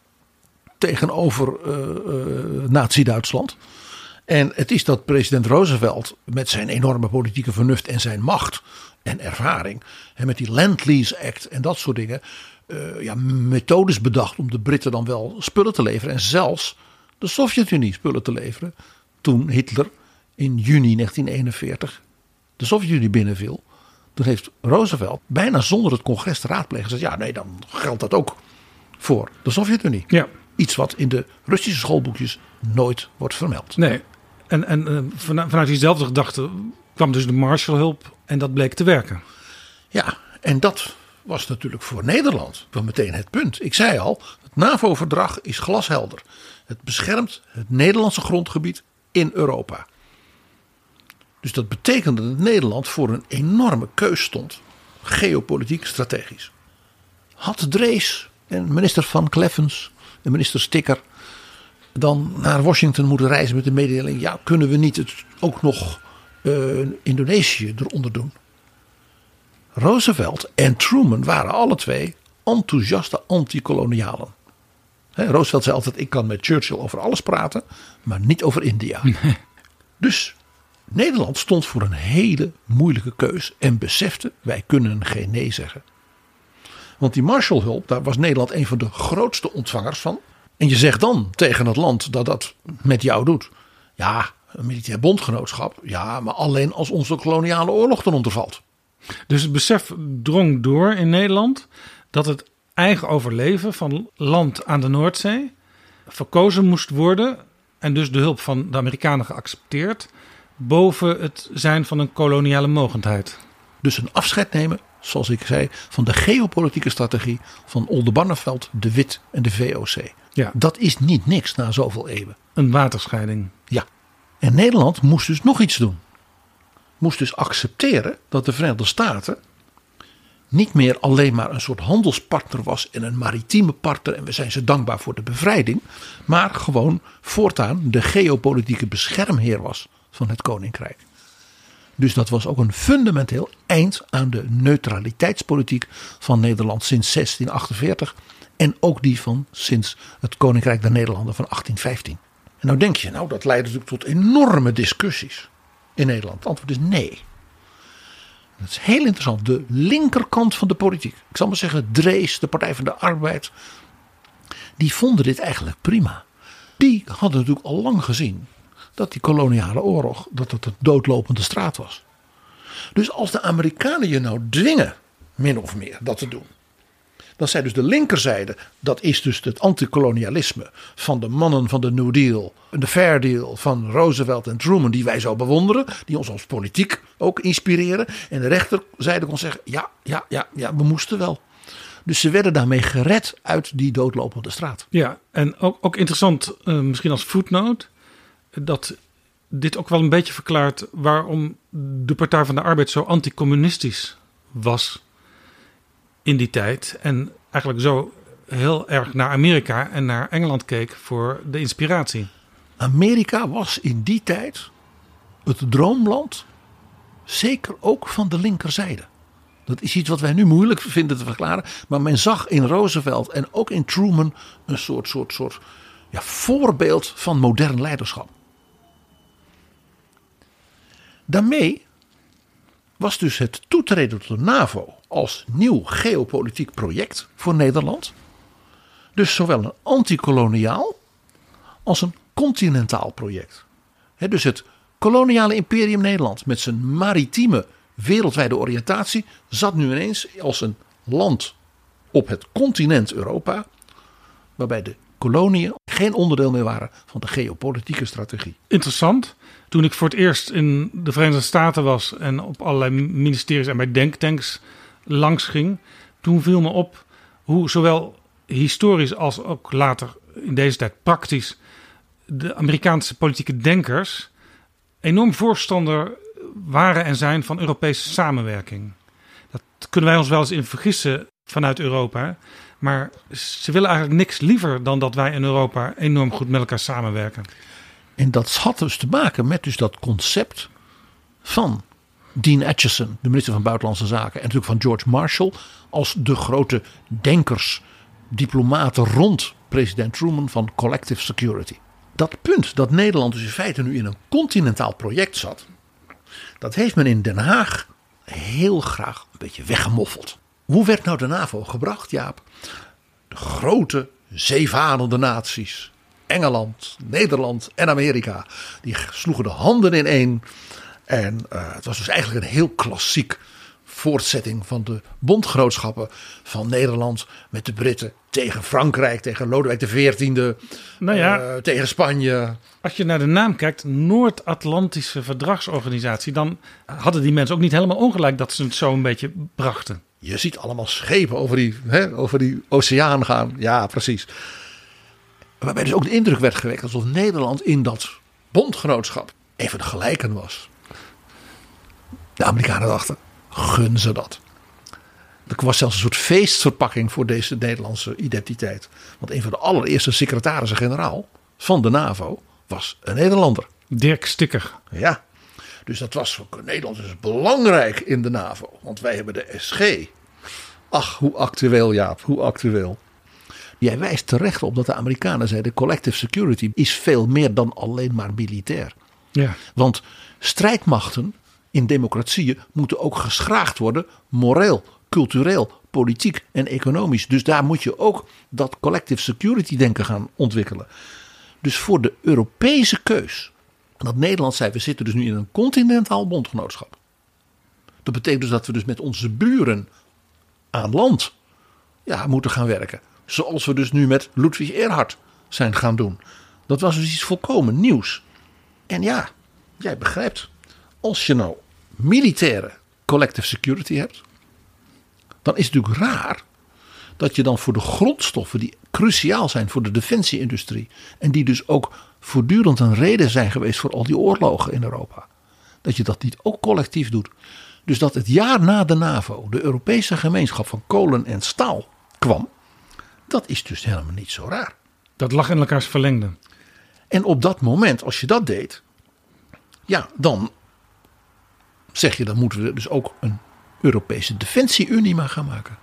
tegenover uh, uh, Nazi-Duitsland. En het is dat president Roosevelt met zijn enorme politieke vernuft en zijn macht en ervaring, en met die Land-Lease Act en dat soort dingen, uh, ja, methodes bedacht om de Britten dan wel spullen te leveren en zelfs de Sovjet-Unie spullen te leveren. Toen Hitler in juni negentien eenenveertig de Sovjet-Unie binnenviel, toen heeft Roosevelt bijna zonder het congres te raadplegen gezegd, ja, nee, dan geldt dat ook voor de Sovjet-Unie. Ja. Iets wat in de Russische schoolboekjes nooit wordt vermeld. Nee, en, en vanuit diezelfde gedachte kwam dus de Marshallhulp en dat bleek te werken. Ja, en dat was natuurlijk voor Nederland wel meteen het punt. Ik zei al, het NAVO-verdrag is glashelder. Het beschermt het Nederlandse grondgebied in Europa. Dus dat betekende dat Nederland voor een enorme keus stond. Geopolitiek, strategisch. Had Drees en minister Van Kleffens en minister Sticker dan naar Washington moeten reizen met de mededeling, ja, kunnen we niet het ook nog uh, Indonesië eronder doen? Roosevelt en Truman waren alle twee enthousiaste anti-kolonialen. He, Roosevelt zei altijd, ik kan met Churchill over alles praten, maar niet over India. Nee. Dus Nederland stond voor een hele moeilijke keus en besefte, wij kunnen geen nee zeggen. Want die Marshallhulp, daar was Nederland een van de grootste ontvangers van. En je zegt dan tegen het land dat dat met jou doet, ja, een militair bondgenootschap, ja, maar alleen als onze koloniale oorlog eronder valt. Dus het besef drong door in Nederland dat het eigen overleven van land aan de Noordzee verkozen moest worden en dus de hulp van de Amerikanen geaccepteerd boven het zijn van een koloniale mogendheid. Dus een afscheid nemen, zoals ik zei, van de geopolitieke strategie van Oldenbarneveld, De Wit en de V O C. Ja. Dat is niet niks na zoveel eeuwen. Een waterscheiding. Ja. En Nederland moest dus nog iets doen. Moest dus accepteren dat de Verenigde Staten niet meer alleen maar een soort handelspartner was en een maritieme partner en we zijn ze dankbaar voor de bevrijding, maar gewoon voortaan de geopolitieke beschermheer was van het Koninkrijk. Dus dat was ook een fundamenteel eind aan de neutraliteitspolitiek van Nederland sinds zestien achtenveertig en ook die van sinds het Koninkrijk der Nederlanden van achttien vijftien. En nou denk je, nou dat leidt natuurlijk tot enorme discussies in Nederland. Het antwoord is nee. Dat is heel interessant. De linkerkant van de politiek, ik zal maar zeggen Drees, de Partij van de Arbeid, die vonden dit eigenlijk prima. Die hadden natuurlijk al lang gezien dat die koloniale oorlog, dat het een doodlopende straat was. Dus als de Amerikanen je nou dwingen, min of meer, dat te doen, dan zei dus de linkerzijde, dat is dus het antikolonialisme van de mannen van de New Deal, de Fair Deal van Roosevelt en Truman, die wij zo bewonderen, die ons als politiek ook inspireren. En de rechterzijde kon zeggen, ja, ja, ja, ja, we moesten wel. Dus ze werden daarmee gered uit die doodlopende straat. Ja, en ook, ook interessant, uh, misschien als voetnoot, dat dit ook wel een beetje verklaart waarom de Partij van de Arbeid zo anticommunistisch was in die tijd. En eigenlijk zo heel erg naar Amerika en naar Engeland keek voor de inspiratie. Amerika was in die tijd het droomland, zeker ook van de linkerzijde. Dat is iets wat wij nu moeilijk vinden te verklaren. Maar men zag in Roosevelt en ook in Truman een soort, soort, soort ja, voorbeeld van modern leiderschap. Daarmee was dus het toetreden tot de NAVO als nieuw geopolitiek project voor Nederland dus zowel een antikoloniaal als een continentaal project. He, dus het koloniale imperium Nederland met zijn maritieme wereldwijde oriëntatie zat nu ineens als een land op het continent Europa, waarbij de koloniën geen onderdeel meer waren van de geopolitieke strategie. Interessant. Toen ik voor het eerst in de Verenigde Staten was en op allerlei ministeries en bij denktanks langs ging, toen viel me op hoe zowel historisch als ook later in deze tijd praktisch de Amerikaanse politieke denkers enorm voorstander waren en zijn van Europese samenwerking. Dat kunnen wij ons wel eens in vergissen vanuit Europa. Maar ze willen eigenlijk niks liever dan dat wij in Europa enorm goed met elkaar samenwerken. En dat had dus te maken met dus dat concept van Dean Acheson, de minister van Buitenlandse Zaken, en natuurlijk van George Marshall als de grote denkers, diplomaten rond president Truman van collective security. Dat punt dat Nederland dus in feite nu in een continentaal project zat, dat heeft men in Den Haag heel graag een beetje weggemoffeld. Hoe werd nou de NAVO gebracht, Jaap? De grote zeevarende naties, Engeland, Nederland en Amerika, die sloegen de handen ineen. En uh, het was dus eigenlijk een heel klassiek voortzetting van de bondgenootschappen van Nederland met de Britten tegen Frankrijk, tegen Lodewijk de veertiende, nou ja, uh, tegen Spanje. Als je naar de naam kijkt, Noord-Atlantische Verdragsorganisatie, dan hadden die mensen ook niet helemaal ongelijk dat ze het zo een beetje brachten. Je ziet allemaal schepen over die, hè, over die oceaan gaan. Ja, precies. Waarbij dus ook de indruk werd gewekt alsof Nederland in dat bondgenootschap even de gelijken was. De Amerikanen dachten, gun ze dat. Er was zelfs een soort feestverpakking voor deze Nederlandse identiteit. Want een van de allereerste secretarissen-generaal van de NAVO was een Nederlander. Dirk Stikker. Ja, dus dat was voor Nederland dus belangrijk in de NAVO. Want wij hebben de S G. Ach, hoe actueel, Jaap, hoe actueel. Jij wijst terecht op dat de Amerikanen zeiden, collective security is veel meer dan alleen maar militair. Ja. Want strijdmachten in democratieën moeten ook geschraagd worden, moreel, cultureel, politiek en economisch. Dus daar moet je ook dat collective security denken gaan ontwikkelen. Dus voor de Europese keus, dat Nederland zei, we zitten dus nu in een continentaal bondgenootschap. Dat betekent dus dat we dus met onze buren aan land ja, moeten gaan werken. Zoals we dus nu met Ludwig Erhard zijn gaan doen. Dat was dus iets volkomen nieuws. En ja, jij begrijpt, als je nou militaire collective security hebt, dan is het natuurlijk raar dat je dan voor de grondstoffen die cruciaal zijn voor de defensieindustrie en die dus ook voortdurend een reden zijn geweest voor al die oorlogen in Europa, dat je dat niet ook collectief doet. Dus dat het jaar na de NAVO de Europese gemeenschap van kolen en staal kwam, dat is dus helemaal niet zo raar. Dat lag in elkaars verlengde. En op dat moment, als je dat deed, ja, dan zeg je, dan moeten we dus ook een Europese defensie-unie maar gaan maken.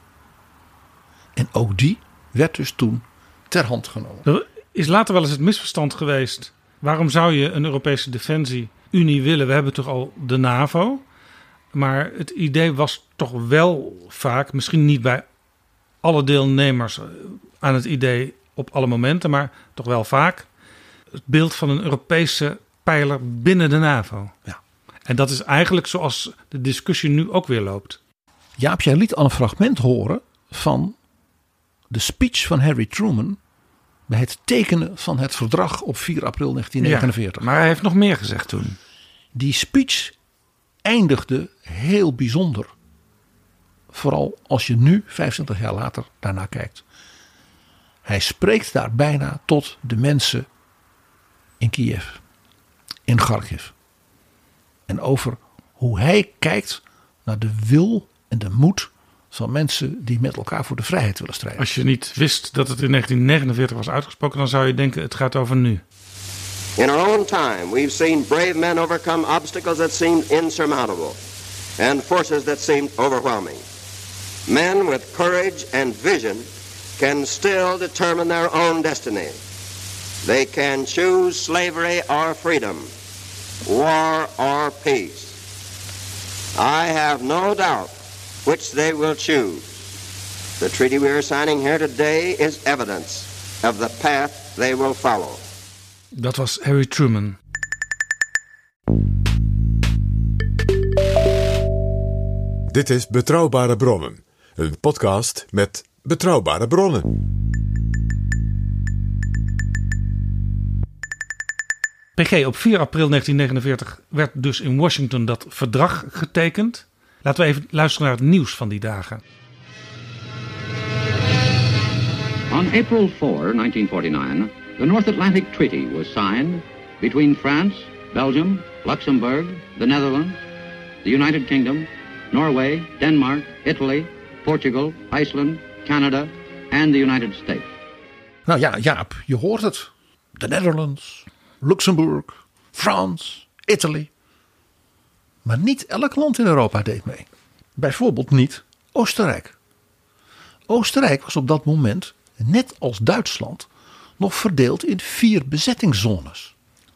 En ook die werd dus toen ter hand genomen. Er is later wel eens het misverstand geweest. Waarom zou je een Europese defensie-unie willen? We hebben toch al de NAVO. Maar het idee was toch wel vaak, misschien niet bij alle deelnemers aan het idee op alle momenten, maar toch wel vaak, het beeld van een Europese pijler binnen de NAVO. Ja. En dat is eigenlijk zoals de discussie nu ook weer loopt. Jaap, jij liet al een fragment horen van de speech van Harry Truman bij het tekenen van het verdrag op vier april negentien negenenveertig. Ja, maar hij heeft nog meer gezegd toen. Die speech eindigde heel bijzonder. Vooral als je nu, vijfentwintig jaar later, daarna kijkt. Hij spreekt daar bijna tot de mensen in Kiev, in Kharkiv. En over hoe hij kijkt naar de wil en de moed van mensen die met elkaar voor de vrijheid willen strijden. Als je niet wist dat het in negentien negenenveertig was uitgesproken, dan zou je denken het gaat over nu. In our own time, we've seen brave men overcome obstacles that seemed insurmountable and forces that seemed overwhelming. Men with courage and vision can still determine their own destiny. They can choose slavery or freedom, war or peace. I have no doubt which they will choose. The treaty we are signing here today is evidence of the path they will follow. Dat was Harry Truman. Dit is Betrouwbare Bronnen, een podcast met betrouwbare bronnen. P G, op vier april negentien negenenveertig werd dus in Washington dat verdrag getekend. Laten we even luisteren naar het nieuws van die dagen. On April fourth, nineteen forty-nine, the North Atlantic Treaty was signed between France, Belgium, Luxembourg, the Netherlands, the United Kingdom, Norway, Denmark, Italy, Portugal, Iceland, Canada and the United States. Nou ja, Jaap, je hoort het. De Netherlands, Luxemburg, France, Italy. Maar niet elk land in Europa deed mee. Bijvoorbeeld niet Oostenrijk. Oostenrijk was op dat moment, net als Duitsland, nog verdeeld in vier bezettingszones.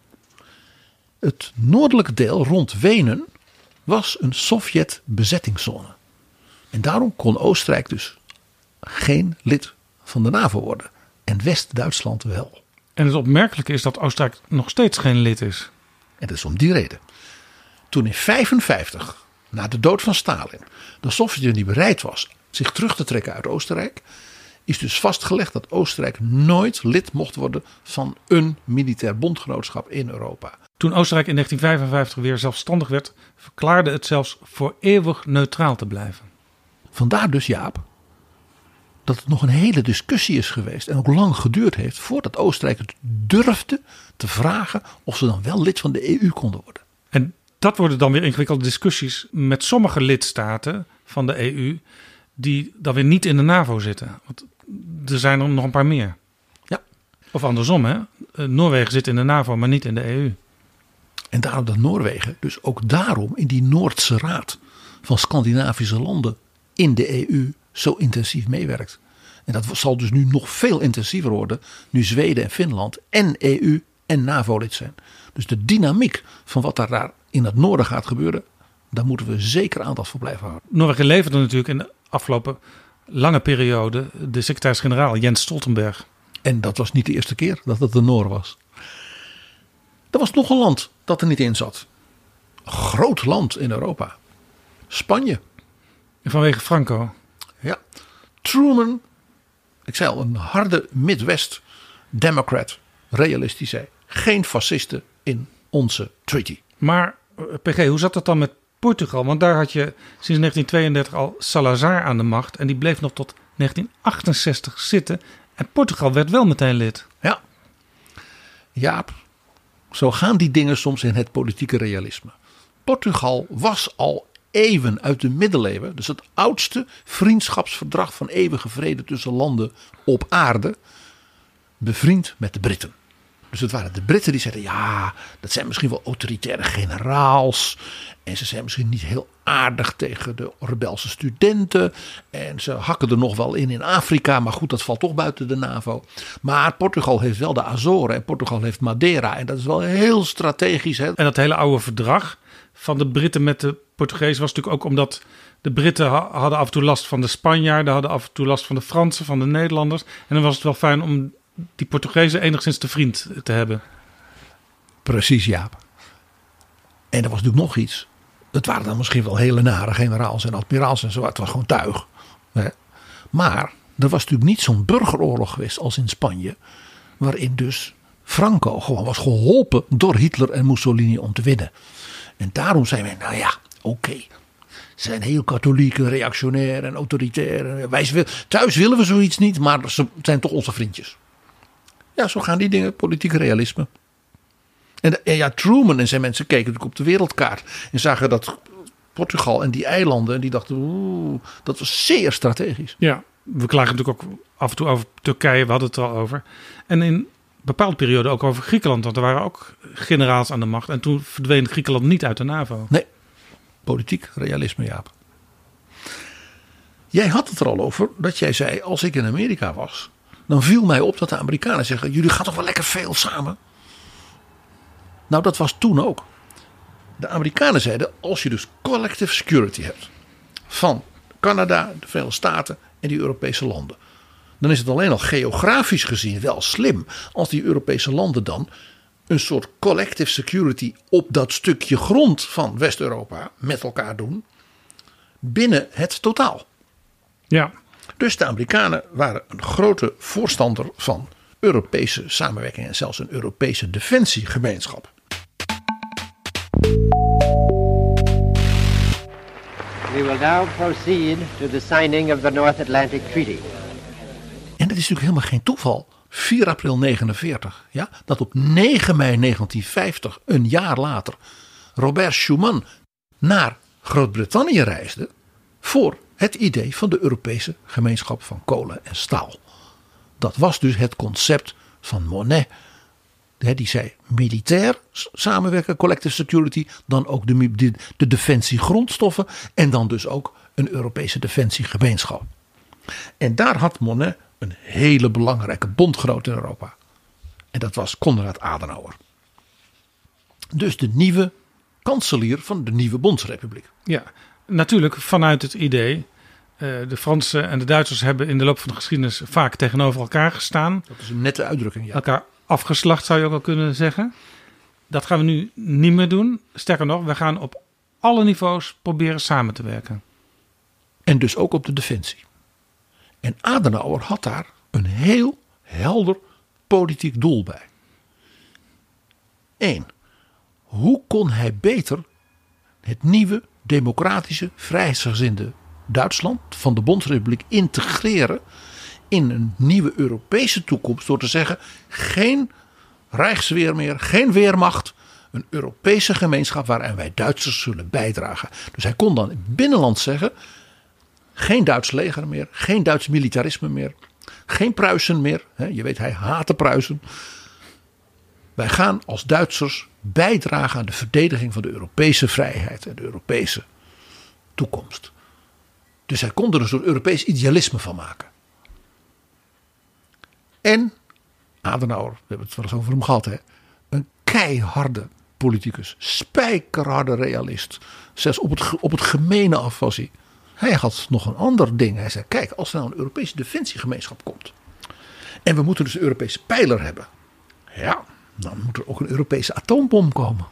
Het noordelijke deel rond Wenen was een Sovjet-bezettingszone. En daarom kon Oostenrijk dus geen lid van de NAVO worden. En West-Duitsland wel. En het opmerkelijke is dat Oostenrijk nog steeds geen lid is. En dat is om die reden. Toen in vijfenvijftig, na de dood van Stalin, de Sovjet-Unie bereid was zich terug te trekken uit Oostenrijk, is dus vastgelegd dat Oostenrijk nooit lid mocht worden van een militair bondgenootschap in Europa. Toen Oostenrijk in negentien vijfenvijftig weer zelfstandig werd, verklaarde het zelfs voor eeuwig neutraal te blijven. Vandaar dus, Jaap, dat het nog een hele discussie is geweest en ook lang geduurd heeft voordat Oostenrijk het durfde te vragen of ze dan wel lid van de E U konden worden. En dat worden dan weer ingewikkelde discussies met sommige lidstaten van de E U die dan weer niet in de NAVO zitten. Want er zijn er nog een paar meer. Ja. Of andersom, hè? Noorwegen zit in de NAVO, maar niet in de E U. En daarom dat Noorwegen dus ook daarom in die Noordse Raad van Scandinavische landen in de E U zo intensief meewerkt. En dat zal dus nu nog veel intensiever worden nu Zweden en Finland en E U en NAVO lid zijn. Dus de dynamiek van wat daar, daar in het noorden gaat gebeuren, daar moeten we zeker aandacht voor blijven houden. Noorwegen leverde natuurlijk in de afgelopen lange periode de secretaris-generaal Jens Stoltenberg. En dat was niet de eerste keer dat het de Noor was. Er was nog een land dat er niet in zat. Een groot land in Europa. Spanje. En vanwege Franco. Ja. Truman, ik zei al, een harde Midwest Democrat, realist, die zei geen fascisten in onze treaty. Maar P G, hoe zat dat dan met Portugal? Want daar had je sinds negentien tweeëndertig al Salazar aan de macht en die bleef nog tot negentien achtenzestig zitten. En Portugal werd wel meteen lid. Ja. Jaap, zo gaan die dingen soms in het politieke realisme. Portugal was al eeuwen uit de middeleeuwen, dus het oudste vriendschapsverdrag van eeuwige vrede tussen landen op aarde, bevriend met de Britten. Dus het waren de Britten die zeiden, ja, dat zijn misschien wel autoritaire generaals. En ze zijn misschien niet heel aardig tegen de rebelse studenten. En ze hakken er nog wel in in Afrika. Maar goed, dat valt toch buiten de NAVO. Maar Portugal heeft wel de Azoren en Portugal heeft Madeira. En dat is wel heel strategisch. Hè? En dat hele oude verdrag van de Britten met de Portugezen was natuurlijk ook omdat de Britten ha- hadden af en toe last van de Spanjaarden. Hadden af en toe last van de Fransen, van de Nederlanders. En dan was het wel fijn om die Portugezen enigszins te vriend te hebben. Precies, Jaap. En er was natuurlijk nog iets. Het waren dan misschien wel hele nare generaals en admiraals en zo. Het was gewoon tuig. Maar er was natuurlijk niet zo'n burgeroorlog geweest als in Spanje. Waarin dus Franco gewoon was geholpen door Hitler en Mussolini om te winnen. En daarom zijn wij, nou ja, oké. Okay. Ze zijn heel katholiek, reactionair en autoritair. Wij, thuis willen we zoiets niet, maar ze zijn toch onze vriendjes. Ja, zo gaan die dingen, politieke realisme. En, en ja, Truman en zijn mensen keken natuurlijk op de wereldkaart en zagen dat Portugal en die eilanden. En die dachten, oeh, dat was zeer strategisch. Ja, we klagen natuurlijk ook af en toe over Turkije. We hadden het er al over. En in een bepaalde periode ook over Griekenland. Want er waren ook generaals aan de macht. En toen verdween Griekenland niet uit de NAVO. Nee, politiek realisme, Jaap. Jij had het er al over dat jij zei, als ik in Amerika was, dan viel mij op dat de Amerikanen zeggen, jullie gaan toch wel lekker veel samen? Nou, dat was toen ook. De Amerikanen zeiden, als je dus collective security hebt van Canada, de Verenigde Staten en die Europese landen, dan is het alleen al geografisch gezien wel slim als die Europese landen dan een soort collective security op dat stukje grond van West-Europa met elkaar doen binnen het totaal. Ja. Dus de Amerikanen waren een grote voorstander van Europese samenwerking en zelfs een Europese defensiegemeenschap. We will now proceed to the signing of the North Atlantic Treaty. En dat is natuurlijk helemaal geen toeval. vier april negenenveertig, ja, dat op negen mei negentienvijftig, een jaar later, Robert Schuman naar Groot-Brittannië reisde voor het idee van de Europese gemeenschap van kolen en staal. Dat was dus het concept van Monnet. Die zei militair samenwerken, collective security, dan ook de, de, de defensie grondstoffen en dan dus ook een Europese defensiegemeenschap. En daar had Monnet een hele belangrijke bondgenoot in Europa. En dat was Konrad Adenauer. Dus de nieuwe kanselier van de nieuwe Bondsrepubliek. Ja, natuurlijk vanuit het idee. Uh, de Fransen en de Duitsers hebben in de loop van de geschiedenis vaak tegenover elkaar gestaan. Dat is een nette uitdrukking, ja. Elkaar afgeslacht zou je ook al kunnen zeggen. Dat gaan we nu niet meer doen. Sterker nog, we gaan op alle niveaus proberen samen te werken. En dus ook op de defensie. En Adenauer had daar een heel helder politiek doel bij. Eén, hoe kon hij beter het nieuwe democratische vrijheidsgezinde Duitsland van de Bondsrepubliek integreren in een nieuwe Europese toekomst door te zeggen geen Rijksweer meer, geen Weermacht, een Europese gemeenschap waarin wij Duitsers zullen bijdragen. Dus hij kon dan binnenland zeggen geen Duits leger meer, geen Duits militarisme meer, geen Pruisen meer. Je weet, hij haatte Pruisen. Wij gaan als Duitsers bijdragen aan de verdediging van de Europese vrijheid en de Europese toekomst. Dus hij kon er een soort Europees idealisme van maken. En Adenauer, we hebben het wel eens over hem gehad, hè, een keiharde politicus, spijkerharde realist. Zelfs op het, op het gemene af was hij. Hij had nog een ander ding. Hij zei, kijk, als er nou een Europese defensiegemeenschap komt en we moeten dus een Europese pijler hebben, ja, dan moet er ook een Europese atoombom komen.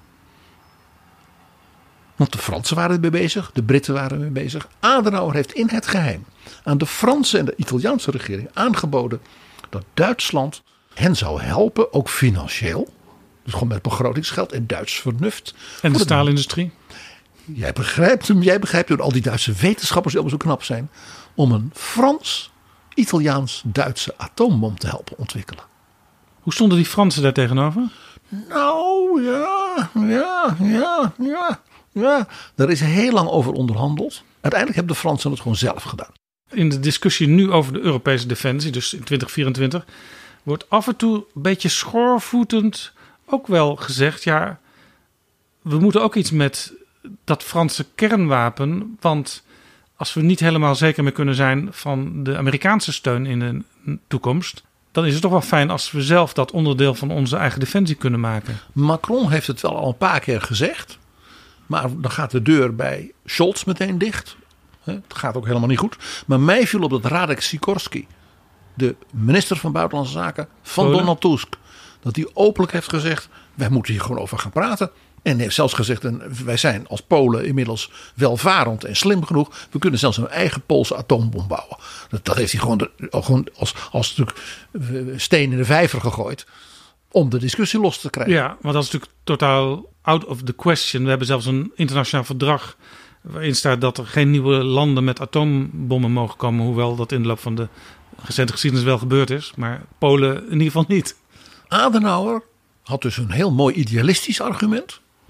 Want de Fransen waren ermee bezig, de Britten waren ermee bezig. Adenauer heeft in het geheim aan de Franse en de Italiaanse regering aangeboden dat Duitsland hen zou helpen, ook financieel. Dus gewoon met begrotingsgeld en Duits vernuft. En de staalindustrie. Jij begrijpt hem, jij begrijpt door al die Duitse wetenschappers die allemaal zo knap zijn, om een Frans-Italiaans-Duitse atoombom te helpen ontwikkelen. Hoe stonden die Fransen daar tegenover? Nou ja, ja, ja, ja, ja. Daar is heel lang over onderhandeld. Uiteindelijk hebben de Fransen het gewoon zelf gedaan. In de discussie nu over de Europese defensie, dus in twintig vierentwintig, wordt af en toe een beetje schoorvoetend ook wel gezegd, ja, we moeten ook iets met dat Franse kernwapen, want als we niet helemaal zeker meer kunnen zijn van de Amerikaanse steun in de toekomst, dan is het toch wel fijn als we zelf dat onderdeel van onze eigen defensie kunnen maken. Macron heeft het wel al een paar keer gezegd, maar dan gaat de deur bij Scholz meteen dicht. Het gaat ook helemaal niet goed. Maar mij viel op dat Radek Sikorski, de minister van Buitenlandse Zaken van Polen. Donald Tusk, dat hij openlijk heeft gezegd, wij moeten hier gewoon over gaan praten. En heeft zelfs gezegd, en wij zijn als Polen inmiddels welvarend en slim genoeg. We kunnen zelfs een eigen Poolse atoombom bouwen. Dat, dat heeft hij gewoon, de, gewoon als, als steen in de vijver gegooid. Om de discussie los te krijgen. Ja, maar dat is natuurlijk totaal out of the question. We hebben zelfs een internationaal verdrag waarin staat dat er geen nieuwe landen met atoombommen mogen komen. Hoewel dat in de loop van de recente geschiedenis wel gebeurd is. Maar Polen in ieder geval niet. Adenauer had dus een heel mooi idealistisch argument.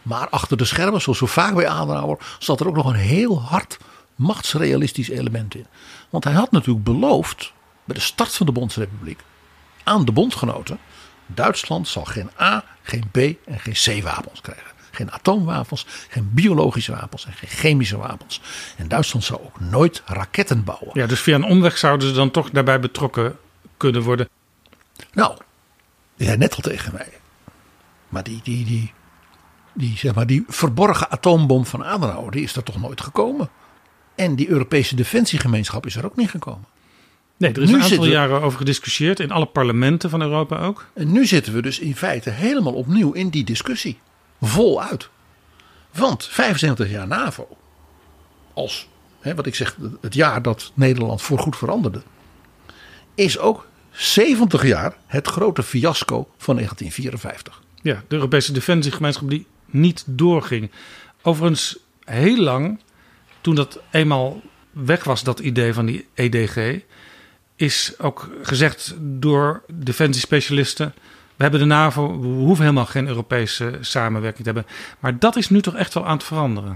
Maar achter de schermen, zoals zo vaak bij Adenauer, zat er ook nog een heel hard machtsrealistisch element in. Want hij had natuurlijk beloofd bij de start van de Bondsrepubliek aan de bondgenoten: Duitsland zal geen A, geen B en geen C wapens krijgen. Geen atoomwapens, geen biologische wapens en geen chemische wapens. En Duitsland zou ook nooit raketten bouwen. Ja, dus via een omweg zouden ze dan toch daarbij betrokken kunnen worden. Nou, je zei net al tegen mij. Maar die, die, die, die, zeg maar, die verborgen atoombom van Adenauer, die is er toch nooit gekomen. En die Europese defensiegemeenschap is er ook niet gekomen. Nee, er is Nu een aantal zitten we- jaren over gediscussieerd. In alle parlementen van Europa ook. En nu zitten we dus in feite helemaal opnieuw in die discussie. Voluit. Want vijfenzeventig jaar NAVO. Als, hè, wat ik zeg, het jaar dat Nederland voorgoed veranderde. Is ook zeventig jaar het grote fiasco van negentien vierenvijftig. Ja, de Europese defensiegemeenschap die niet doorging. Overigens heel lang, toen dat eenmaal weg was, dat idee van die E D G, is ook gezegd door defensiespecialisten: we hebben de NAVO, we hoeven helemaal geen Europese samenwerking te hebben. Maar dat is nu toch echt wel aan het veranderen.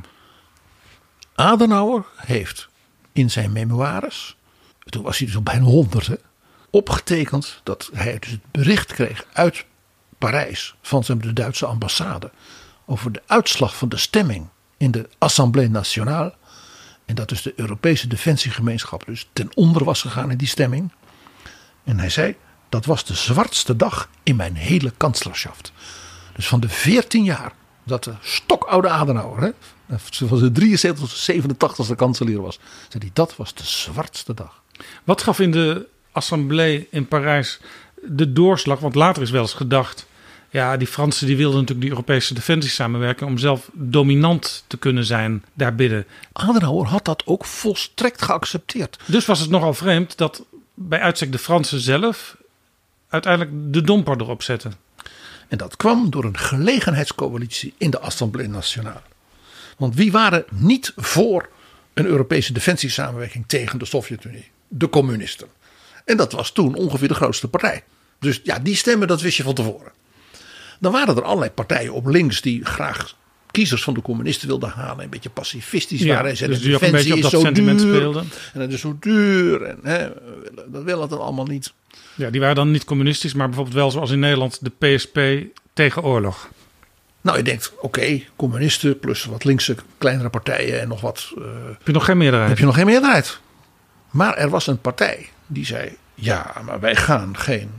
Adenauer heeft in zijn memoires, toen was hij dus al bijna honderd, hè, opgetekend dat hij dus het bericht kreeg uit Parijs van de Duitse ambassade over de uitslag van de stemming in de Assemblée Nationale. En dat dus de Europese defensiegemeenschap dus ten onder was gegaan in die stemming. En hij zei: dat was de zwartste dag in mijn hele kanslerschaft. Dus van de veertien jaar dat de stokoude Adenauer, hè, van de drieënzeventig tot zevenentachtigste kanselier was, zei hij: dat was de zwartste dag. Wat gaf in de Assemblée in Parijs de doorslag? Want later is wel eens gedacht, ja, die Fransen die wilden natuurlijk die Europese defensiesamenwerking om zelf dominant te kunnen zijn daarbinnen. Adenauer had dat ook volstrekt geaccepteerd. Dus was het nogal vreemd dat bij uitstek de Fransen zelf uiteindelijk de domper erop zetten. En dat kwam door een gelegenheidscoalitie in de Assemblée Nationale. Want wie waren niet voor een Europese defensiesamenwerking tegen de Sovjet-Unie? De communisten. En dat was toen ongeveer de grootste partij. Dus ja, die stemmen, dat wist je van tevoren. Dan waren er allerlei partijen op links die graag kiezers van de communisten wilden halen. Een beetje pacifistisch Ja, waren. En dus die ook een beetje op dat zo sentiment duur, speelden. En het is zo duur. En hè, dat willen het dan allemaal niet. Ja, die waren dan niet communistisch, maar bijvoorbeeld wel zoals in Nederland de P S P tegen oorlog. Nou, je denkt, oké, okay, communisten plus wat linkse kleinere partijen en nog wat. Uh, heb je nog geen meerderheid? Heb je nog geen meerderheid. Maar er was een partij die zei: ja, maar wij gaan geen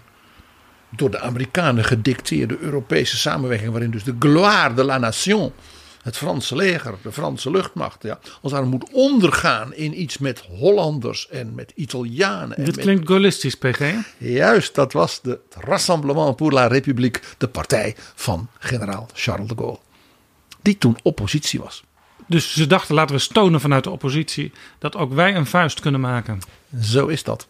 door de Amerikanen gedicteerde Europese samenwerking, waarin dus de gloire de la nation, het Franse leger, de Franse luchtmacht, ja, als daar moet ondergaan in iets met Hollanders en met Italianen. En Dit met... klinkt gaullistisch, P G. Juist, dat was de Rassemblement pour la République, de partij van generaal Charles de Gaulle, die toen oppositie was. Dus ze dachten, laten we stonen vanuit de oppositie dat ook wij een vuist kunnen maken. Zo is dat.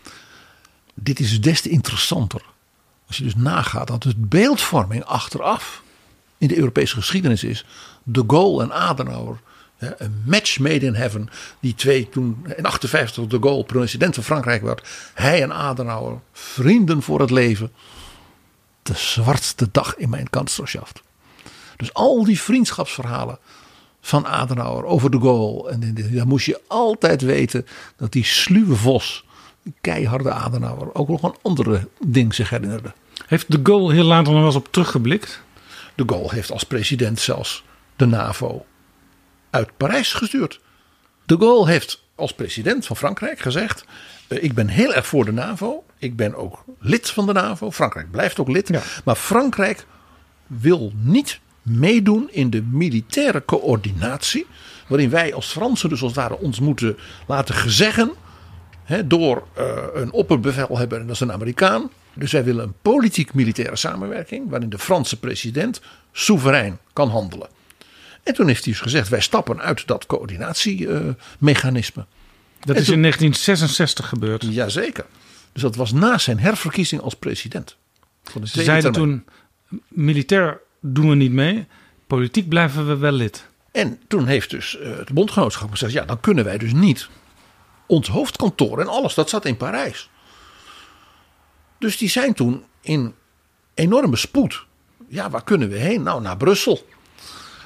Dit is des te interessanter als je dus nagaat dat het beeldvorming achteraf in de Europese geschiedenis is. De Gaulle en Adenauer, een match made in heaven. Die twee toen in achtenvijftig de Gaulle president van Frankrijk werd. Hij en Adenauer, vrienden voor het leven. De zwartste dag in mijn kanslerschaft. Dus al die vriendschapsverhalen van Adenauer over de Gaulle. En daar moest je altijd weten dat die sluwe vos, die keiharde Adenauer, ook nog een andere ding zich herinnerde. Heeft de Gaulle heel later nog wel eens op teruggeblikt? De Gaulle heeft als president zelfs de NAVO uit Parijs gestuurd. De Gaulle heeft als president van Frankrijk gezegd: ik ben heel erg voor de NAVO. Ik ben ook lid van de NAVO. Frankrijk blijft ook lid. Ja. Maar Frankrijk wil niet meedoen in de militaire coördinatie, waarin wij als Fransen dus als het ware ons moeten laten gezeggen he, door uh, een opperbevelhebber, en dat is een Amerikaan. Dus wij willen een politiek-militaire samenwerking waarin de Franse president soeverein kan handelen. En toen heeft hij dus gezegd: wij stappen uit dat coördinatiemechanisme. Uh, dat en is toen, in negentien zesenzestig gebeurd. Jazeker. Dus dat was na zijn herverkiezing als president. Van de Ze zeiden termijn. Toen: militair doen we niet mee, politiek blijven we wel lid. En toen heeft dus uh, het bondgenootschap gezegd: ja, dan kunnen wij dus niet. Ons hoofdkantoor en alles, dat zat in Parijs. Dus die zijn toen in enorme spoed. Ja, waar kunnen we heen? Nou, naar Brussel.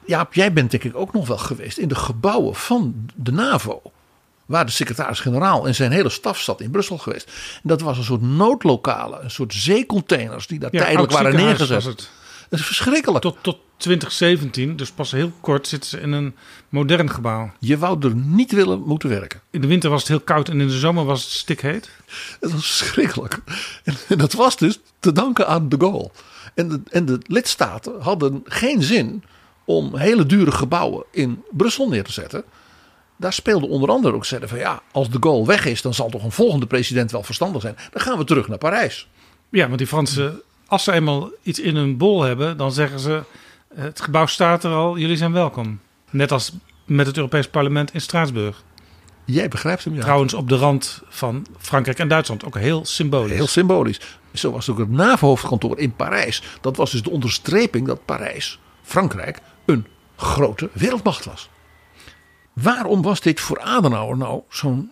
Jaap, jij bent denk ik ook nog wel geweest in de gebouwen van de NAVO. Waar de secretaris-generaal en zijn hele staf zat in Brussel geweest. En dat was een soort noodlokalen, een soort zeecontainers die daar ja, tijdelijk waren neergezet. Het. dat is verschrikkelijk. Tot, tot twintig zeventien, dus pas heel kort, zitten ze in een modern gebouw. Je wou er niet willen moeten werken. In de winter was het heel koud en in de zomer was het stikheet. Het was verschrikkelijk. En, en dat was dus te danken aan de Gaulle. En de, en de lidstaten hadden geen zin om hele dure gebouwen in Brussel neer te zetten. Daar speelde onder andere ook zeiden van ja, als de Gaulle weg is, dan zal toch een volgende president wel verstandig zijn. Dan gaan we terug naar Parijs. Ja, want die Fransen, als ze eenmaal iets in hun bol hebben, dan zeggen ze, het gebouw staat er al, jullie zijn welkom. Net als met het Europees Parlement in Straatsburg. Jij begrijpt hem, ja. Trouwens op de rand van Frankrijk en Duitsland, ook heel symbolisch. Heel symbolisch. Zo was ook het NAVO-hoofdkantoor in Parijs. Dat was dus de onderstreping dat Parijs, Frankrijk, een grote wereldmacht was. Waarom was dit voor Adenauer nou zo'n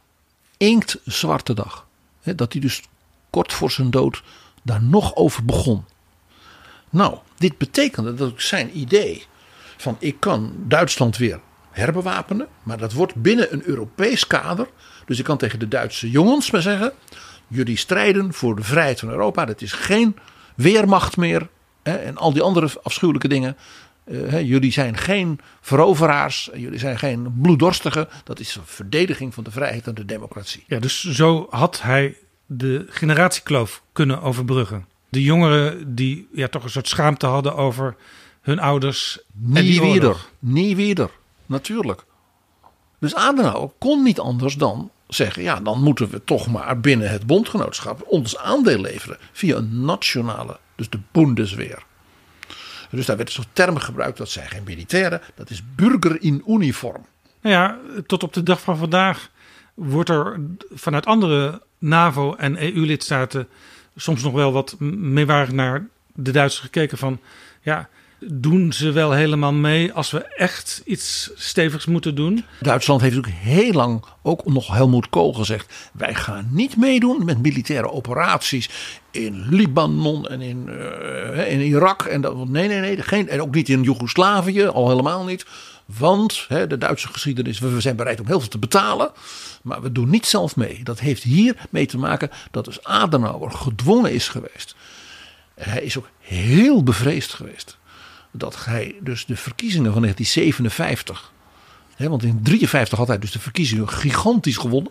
inktzwarte dag? He, dat hij dus kort voor zijn dood daar nog over begon. Nou, dit betekende dat zijn idee van ik kan Duitsland weer herbewapenen. Maar dat wordt binnen een Europees kader. Dus ik kan tegen de Duitse jongens maar zeggen, jullie strijden voor de vrijheid van Europa. Dat is geen weermacht meer. He, en al die andere afschuwelijke dingen. Uh, he, jullie zijn geen veroveraars, jullie zijn geen bloeddorstigen. Dat is een verdediging van de vrijheid en de democratie. Ja, dus zo had hij de generatiekloof kunnen overbruggen. De jongeren die ja, toch een soort schaamte hadden over hun ouders. Nie wieder, nie wieder, natuurlijk. Dus Adenauer kon niet anders dan zeggen, ja, dan moeten we toch maar binnen het bondgenootschap ons aandeel leveren via een nationale, dus de Bundeswehr. Dus daar werd zo'n term gebruikt, dat zijn geen militairen, dat is burger in uniform. Nou ja, tot op de dag van vandaag wordt er vanuit andere NAVO- en E U-lidstaten soms nog wel wat meewarig naar de Duitsers gekeken van, ja, doen ze wel helemaal mee als we echt iets stevigs moeten doen? Duitsland heeft natuurlijk heel lang ook nog Helmut Kohl gezegd, wij gaan niet meedoen met militaire operaties in Libanon en in, uh, in Irak. En dat, nee, nee, nee. Geen, en ook niet in Joegoslavië, al helemaal niet. Want hè, de Duitse geschiedenis, we zijn bereid om heel veel te betalen. Maar we doen niet zelf mee. Dat heeft hier mee te maken dat dus Adenauer gedwongen is geweest. Hij is ook heel bevreesd geweest. Dat hij dus de verkiezingen van negentien zevenenvijftig. Hè, want in negentien drieënvijftig had hij dus de verkiezingen gigantisch gewonnen.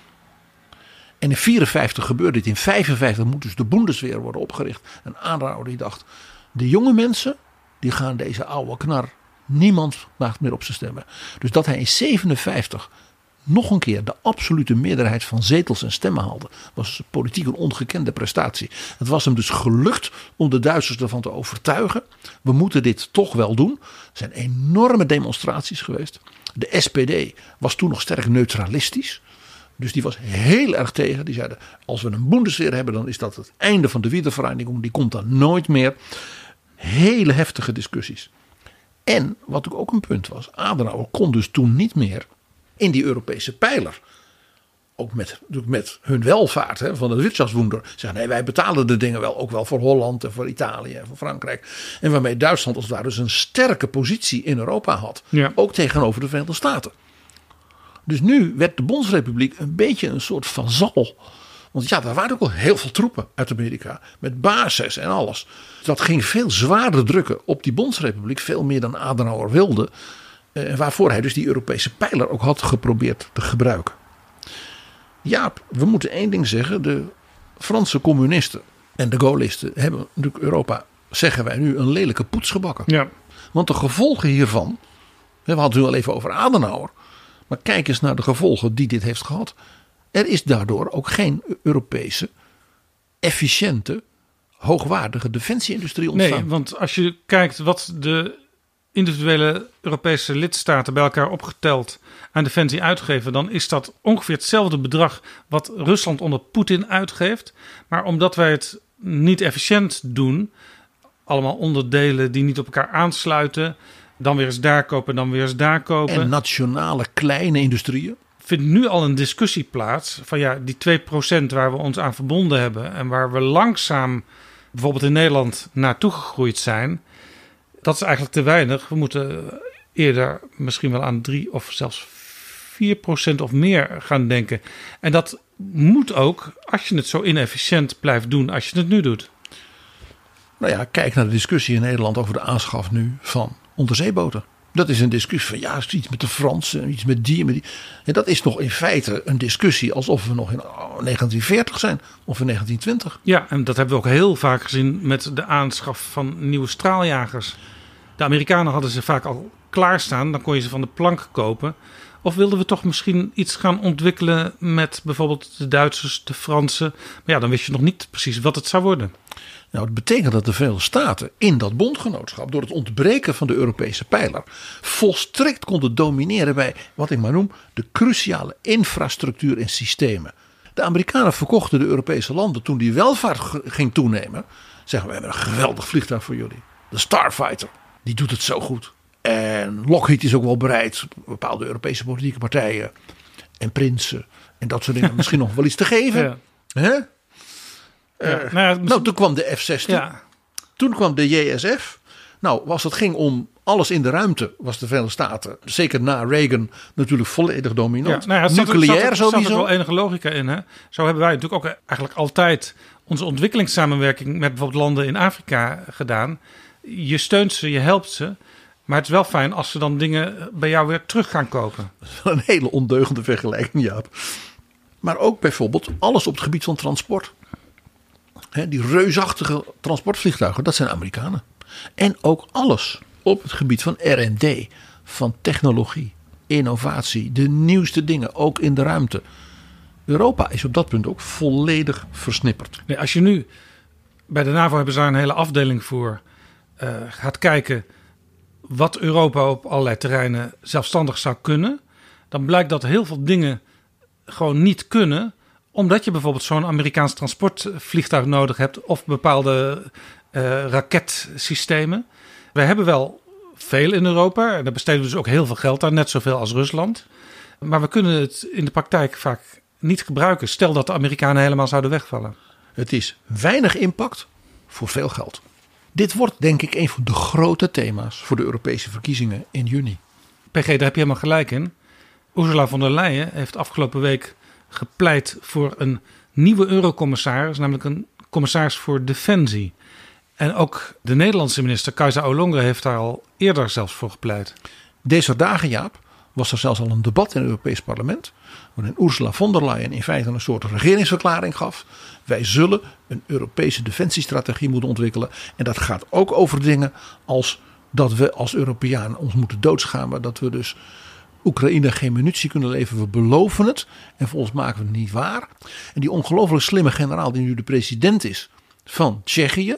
En in vierenvijftig gebeurde dit. In vijfenvijftig moet dus de Bundeswehr worden opgericht. En Adenauer die dacht, de jonge mensen die gaan deze oude knar, niemand maakt meer op ze stemmen. Dus dat hij in zevenenvijftig nog een keer de absolute meerderheid van zetels en stemmen haalde, was politiek een ongekende prestatie. Het was hem dus gelukt om de Duitsers ervan te overtuigen, we moeten dit toch wel doen. Er zijn enorme demonstraties geweest. De S P D was toen nog sterk neutralistisch. Dus die was heel erg tegen. Die zeiden, als we een Bundeswehr hebben, dan is dat het einde van de Wiedervereinigung. Die komt dan nooit meer. Hele heftige discussies. En, wat ook een punt was, Adenauer kon dus toen niet meer in die Europese pijler, ook met, met hun welvaart hè, van het Wirtschaftswunder, zeggen nee, wij betalen de dingen wel, ook wel voor Holland en voor Italië en voor Frankrijk. En waarmee Duitsland als het ware dus een sterke positie in Europa had. Ja. Ook tegenover de Verenigde Staten. Dus nu werd de Bondsrepubliek een beetje een soort vazal. Want ja, daar waren ook al heel veel troepen uit Amerika. Met bases en alles. Dat ging veel zwaarder drukken op die Bondsrepubliek. Veel meer dan Adenauer wilde. Eh, waarvoor hij dus die Europese pijler ook had geprobeerd te gebruiken. Jaap, we moeten één ding zeggen. De Franse communisten en de Gaullisten hebben natuurlijk Europa, zeggen wij nu, een lelijke poets gebakken. Ja. Want de gevolgen hiervan, we hadden het nu al even over Adenauer. Maar kijk eens naar de gevolgen die dit heeft gehad. Er is daardoor ook geen Europese, efficiënte, hoogwaardige defensieindustrie ontstaan. Nee, want als je kijkt wat de individuele Europese lidstaten bij elkaar opgeteld aan defensie uitgeven, dan is dat ongeveer hetzelfde bedrag wat Rusland onder Poetin uitgeeft. Maar omdat wij het niet efficiënt doen, allemaal onderdelen die niet op elkaar aansluiten, dan weer eens daar kopen, dan weer eens daar kopen. En nationale kleine industrieën. Vindt nu al een discussie plaats van ja, die twee procent waar we ons aan verbonden hebben en waar we langzaam bijvoorbeeld in Nederland naartoe gegroeid zijn. dat is eigenlijk te weinig. We moeten eerder misschien wel aan drie of zelfs vier procent of meer gaan denken. En dat moet ook als je het zo inefficiënt blijft doen als je het nu doet. Nou ja, kijk naar de discussie in Nederland over de aanschaf nu van onderzeeboten. Dat is een discussie van ja, iets met de Fransen, iets met die en met die. En dat is nog in feite een discussie alsof we nog in negentien veertig zijn of in negentien twintig. Ja, en dat hebben we ook heel vaak gezien met de aanschaf van nieuwe straaljagers. De Amerikanen hadden ze vaak al klaarstaan, dan kon je ze van de plank kopen. Of wilden we toch misschien iets gaan ontwikkelen met bijvoorbeeld de Duitsers, de Fransen. Maar ja, dan wist je nog niet precies wat het zou worden. Nou, het betekent dat de Verenigde Staten in dat bondgenootschap, door het ontbreken van de Europese pijler, volstrekt konden domineren bij wat ik maar noem de cruciale infrastructuur en systemen. De Amerikanen verkochten de Europese landen toen die welvaart ging toenemen. Zeggen we hebben een geweldig vliegtuig voor jullie. De Starfighter, die doet het zo goed. En Lockheed is ook wel bereid bepaalde Europese politieke partijen en prinsen en dat soort dingen misschien nog wel iets te geven. Ja. Hè? Ja, uh, nou, ja, misschien... nou, toen kwam de F zestien. Ja. Toen kwam de J S F. Nou, als het ging om alles in de ruimte, was de Verenigde Staten, zeker na Reagan, natuurlijk volledig dominant. Ja, nou ja, Nucleair zat er, sowieso. Er zat er wel enige logica in. Hè? Zo hebben wij natuurlijk ook eigenlijk altijd onze ontwikkelingssamenwerking met bijvoorbeeld landen in Afrika gedaan. Je steunt ze, je helpt ze. Maar het is wel fijn als ze dan dingen bij jou weer terug gaan kopen. Dat is wel een hele ondeugende vergelijking, Jaap. Maar ook bijvoorbeeld alles op het gebied van transport. He, die reusachtige transportvliegtuigen, dat zijn Amerikanen. En ook alles op het gebied van R en D, van technologie, innovatie, de nieuwste dingen, ook in de ruimte. Europa is op dat punt ook volledig versnipperd. Nee, als je nu, bij de NAVO hebben ze daar een hele afdeling voor, uh, gaat kijken wat Europa op allerlei terreinen zelfstandig zou kunnen, dan blijkt dat heel veel dingen gewoon niet kunnen, omdat je bijvoorbeeld zo'n Amerikaans transportvliegtuig nodig hebt of bepaalde uh, raketsystemen. We hebben wel veel in Europa en daar besteden we dus ook heel veel geld aan, net zoveel als Rusland. Maar we kunnen het in de praktijk vaak niet gebruiken. Stel dat de Amerikanen helemaal zouden wegvallen. Het is weinig impact voor veel geld. Dit wordt denk ik een van de grote thema's voor de Europese verkiezingen in juni. P G, daar heb je helemaal gelijk in. Ursula von der Leyen heeft afgelopen week gepleit voor een nieuwe eurocommissaris, namelijk een commissaris voor Defensie. En ook de Nederlandse minister Kajsa Ollongren heeft daar al eerder zelfs voor gepleit. Deze dagen, Jaap, was er zelfs al een debat in het Europees Parlement, waarin Ursula von der Leyen in feite een soort regeringsverklaring gaf. Wij zullen een Europese defensiestrategie moeten ontwikkelen. En dat gaat ook over dingen als dat we als Europeanen ons moeten doodschamen. Dat we dus Oekraïne geen munitie kunnen leveren. We beloven het. En volgens maken we het niet waar. En die ongelooflijk slimme generaal die nu de president is van Tsjechië.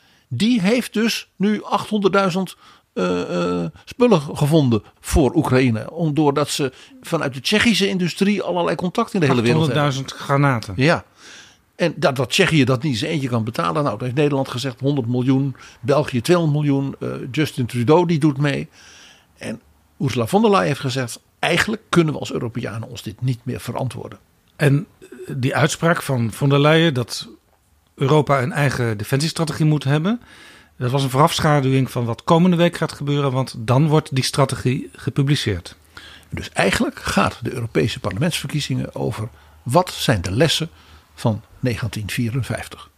Die heeft dus nu achthonderdduizend uh, uh, spullen gevonden voor Oekraïne. Om, doordat ze vanuit de Tsjechische industrie allerlei contacten in de hele wereld hebben. achthonderdduizend granaten. Ja. En dat, dat Tsjechië dat niet eens eentje kan betalen. Nou, dan heeft Nederland gezegd honderd miljoen. België tweehonderd miljoen. Uh, Justin Trudeau die doet mee. En Ursula von der Leyen heeft gezegd, eigenlijk kunnen we als Europeanen ons dit niet meer verantwoorden. En die uitspraak van von der Leyen dat Europa een eigen defensiestrategie moet hebben, dat was een voorafschaduwing van wat komende week gaat gebeuren, want dan wordt die strategie gepubliceerd. Dus eigenlijk gaat de Europese parlementsverkiezingen over wat zijn de lessen van negentien vierenvijftig.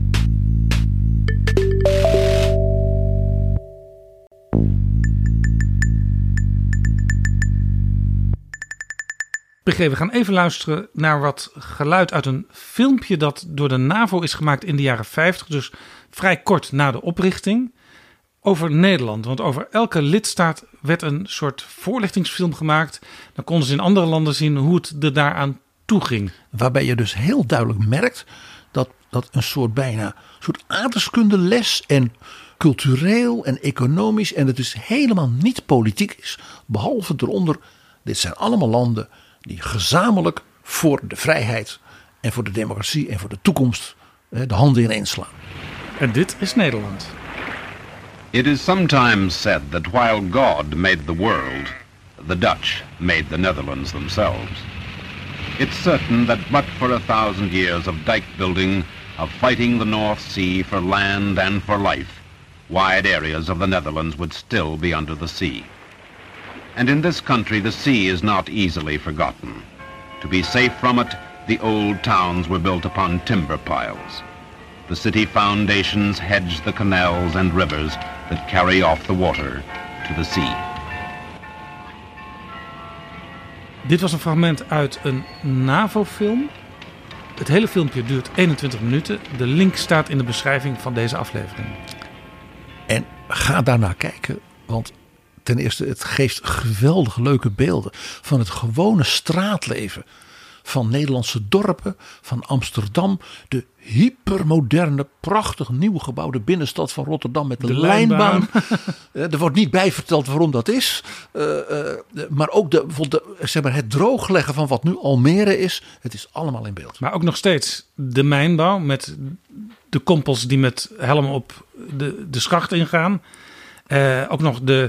P G, we gaan even luisteren naar wat geluid uit een filmpje dat door de NAVO is gemaakt in de jaren vijftig. Dus vrij kort na de oprichting. Over Nederland. Want over elke lidstaat werd een soort voorlichtingsfilm gemaakt. Dan konden ze in andere landen zien hoe het er daaraan toe ging. Waarbij je dus heel duidelijk merkt dat, dat een soort bijna soort aardrijkskundeles en cultureel en economisch. En het dus helemaal niet politiek is. Behalve eronder, dit zijn allemaal landen die gezamenlijk voor de vrijheid en voor de democratie en voor de toekomst de handen ineens slaan. En dit is Nederland. It is sometimes said that while God made the world, the Dutch made the Netherlands themselves. It's certain that but for a thousand years of dike building, of fighting the North Sea for land and for life, wide areas of the Netherlands would still be under the sea. And in this country, the sea is not easily forgotten. To be safe from it, the old towns were built upon timber piles. The city foundations hedge the canals and rivers that carry off the water to the sea. Dit was een fragment uit een NAVO-film. Het hele filmpje duurt eenentwintig minuten. De link staat in de beschrijving van deze aflevering. En ga daarnaar kijken, want ten eerste, het geeft geweldig leuke beelden van het gewone straatleven van Nederlandse dorpen, van Amsterdam, de hypermoderne, prachtig nieuw gebouwde binnenstad van Rotterdam met de, de lijnbaan. lijnbaan. Er wordt niet bij verteld waarom dat is. Uh, uh, maar ook de, de, zeg maar het droogleggen van wat nu Almere is. Het is allemaal in beeld. Maar ook nog steeds de mijnbouw met de kompels die met helm op de, de schacht ingaan. Uh, ook nog de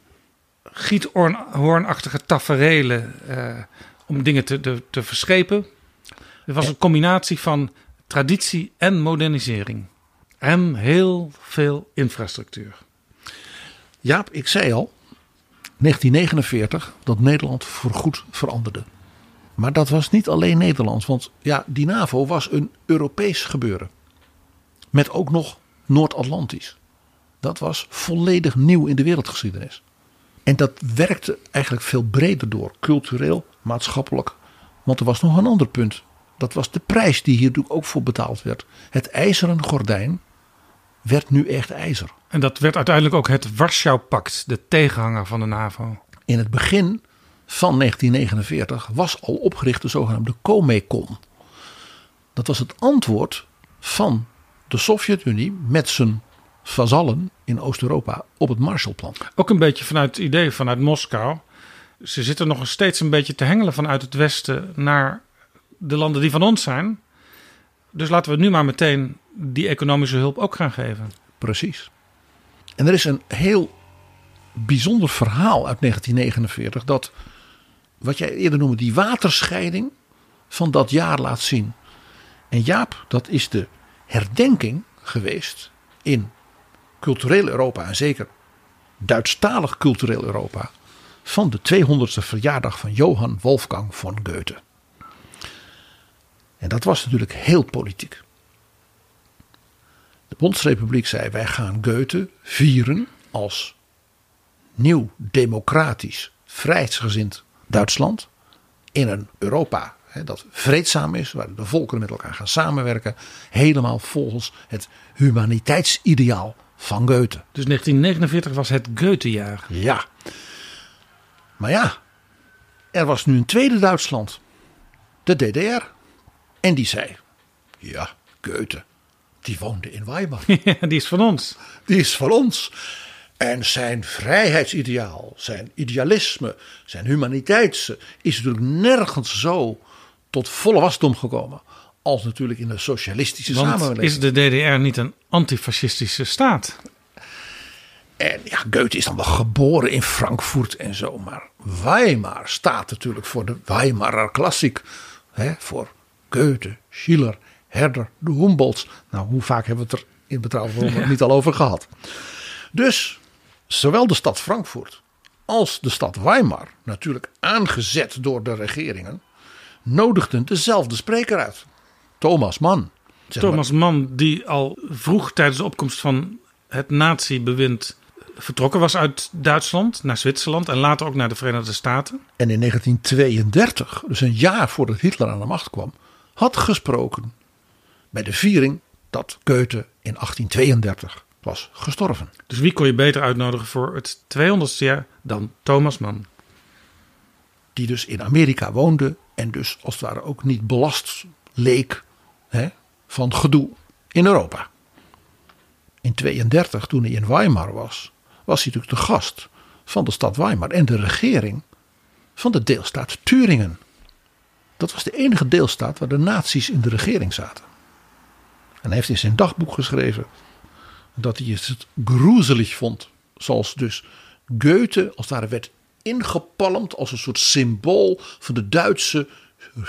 giethoornachtige taferelen uh, om dingen te, te, te verschepen. Het was een combinatie van traditie en modernisering. En heel veel infrastructuur. Jaap, ik zei al, negentien negenenveertig, dat Nederland voorgoed veranderde. Maar dat was niet alleen Nederlands, want ja, die NAVO was een Europees gebeuren. Met ook nog Noord-Atlantisch. Dat was volledig nieuw in de wereldgeschiedenis. En dat werkte eigenlijk veel breder door, cultureel, maatschappelijk. Want er was nog een ander punt. Dat was de prijs die hier natuurlijk ook voor betaald werd. Het ijzeren gordijn werd nu echt ijzer. En dat werd uiteindelijk ook het Warschau-pact, de tegenhanger van de NAVO. In het begin van negentien negenenveertig was al opgericht de zogenaamde Comecon. Dat was het antwoord van de Sovjet-Unie met zijn vazallen in Oost-Europa op het Marshallplan. Ook een beetje vanuit het idee vanuit Moskou. Ze zitten nog steeds een beetje te hengelen vanuit het westen naar de landen die van ons zijn. Dus laten we nu maar meteen die economische hulp ook gaan geven. Precies. En er is een heel bijzonder verhaal uit negentien negenenveertig dat, wat jij eerder noemde, die waterscheiding van dat jaar laat zien. En Jaap, dat is de herdenking geweest in cultureel Europa en zeker Duitsstalig cultureel Europa van de tweehonderdste verjaardag van Johann Wolfgang von Goethe. En dat was natuurlijk heel politiek. De Bondsrepubliek zei: wij gaan Goethe vieren als nieuw democratisch vrijheidsgezind Duitsland in een Europa hè, dat vreedzaam is, waar de volkeren met elkaar gaan samenwerken, helemaal volgens het humaniteitsideaal van Goethe. Dus negentien negenenveertig was het Goethejaar. Ja. Maar ja, er was nu een tweede Duitsland, de D D R. En die zei: ja, Goethe, die woonde in Weimar. Ja, die is van ons. Die is van ons. En zijn vrijheidsideaal, zijn idealisme, zijn humaniteitse is natuurlijk nergens zo tot volle wasdom gekomen als natuurlijk in de socialistische Want samenleving. Is de D D R niet een antifascistische staat? En ja, Goethe is dan wel geboren in Frankfurt en zo, maar Weimar staat natuurlijk voor de Weimarer klassiek, hè, voor Goethe, Schiller, Herder, de Humboldts. Nou, hoe vaak hebben we het er in Betrouwbare Bronnen niet al over gehad. Dus zowel de stad Frankfurt als de stad Weimar, natuurlijk aangezet door de regeringen, nodigden dezelfde spreker uit. Thomas Mann. Thomas Mann, die al vroeg tijdens de opkomst van het nazi-bewind vertrokken was uit Duitsland naar Zwitserland en later ook naar de Verenigde Staten. En in negentien tweeëndertig, dus een jaar voordat Hitler aan de macht kwam, had gesproken bij de viering dat Goethe in achttien tweeëndertig was gestorven. Dus wie kon je beter uitnodigen voor het tweehonderdste jaar dan Thomas Mann? Die dus in Amerika woonde en dus als het ware ook niet belast leek hè, van gedoe in Europa. In tweeëndertig, toen hij in Weimar was, was hij natuurlijk de gast van de stad Weimar en de regering van de deelstaat Thüringen. Dat was de enige deelstaat waar de nazi's in de regering zaten. En hij heeft in zijn dagboek geschreven dat hij het groezelig vond. Zoals dus Goethe als het ware werd ingepalmd als een soort symbool van de Duitse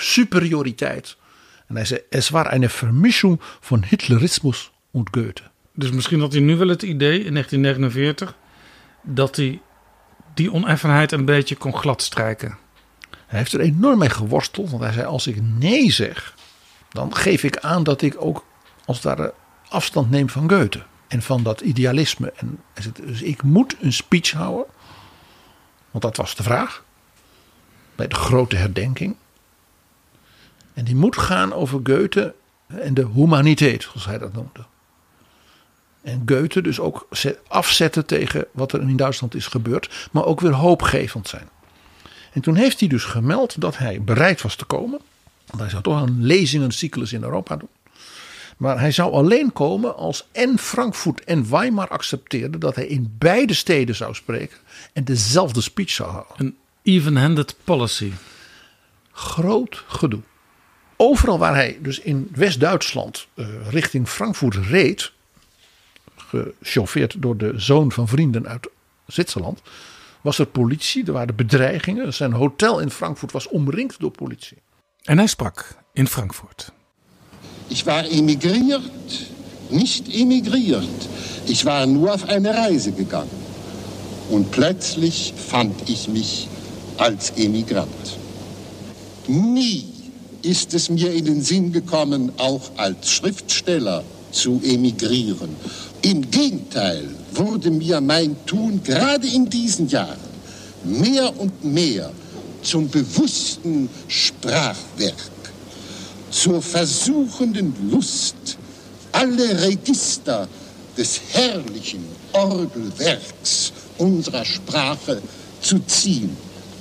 superioriteit. En hij zei: es war eine Vermischung von Hitlerismus und Goethe. Dus misschien had hij nu wel het idee in negentien negenenveertig dat hij die oneffenheid een beetje kon gladstrijken. Hij heeft er enorm mee geworsteld. Want hij zei, als ik nee zeg, dan geef ik aan dat ik ook als het ware afstand neem van Goethe. En van dat idealisme. En hij zei, dus ik moet een speech houden. Want dat was de vraag. Bij de grote herdenking. En die moet gaan over Goethe en de humaniteit, zoals hij dat noemde. En Goethe dus ook afzetten tegen wat er in Duitsland is gebeurd. Maar ook weer hoopgevend zijn. En toen heeft hij dus gemeld dat hij bereid was te komen. Want hij zou toch een lezingencyclus in Europa doen. Maar hij zou alleen komen als en Frankfurt en Weimar accepteerden dat hij in beide steden zou spreken. En dezelfde speech zou houden. Een even-handed policy. Groot gedoe. Overal waar hij dus in West-Duitsland uh, richting Frankfurt reed. Gechauffeerd door de zoon van vrienden uit Zwitserland. Was er politie, er waren bedreigingen. Zijn hotel in Frankfurt was omringd door politie. En hij sprak in Frankfurt. Ich war emigriert, nicht emigriert. Ich war nur auf eine Reise gegangen. Und plötzlich fand ich mich als Emigrant. Nie ist es mir in den Sinn gekommen, auch als Schriftsteller zu emigrieren. Im Gegenteil wurde mir mein Tun gerade in diesen Jahren mehr und mehr zum bewussten Sprachwerk, zur versuchenden Lust, alle Register des herrlichen Orgelwerks unserer Sprache zu ziehen.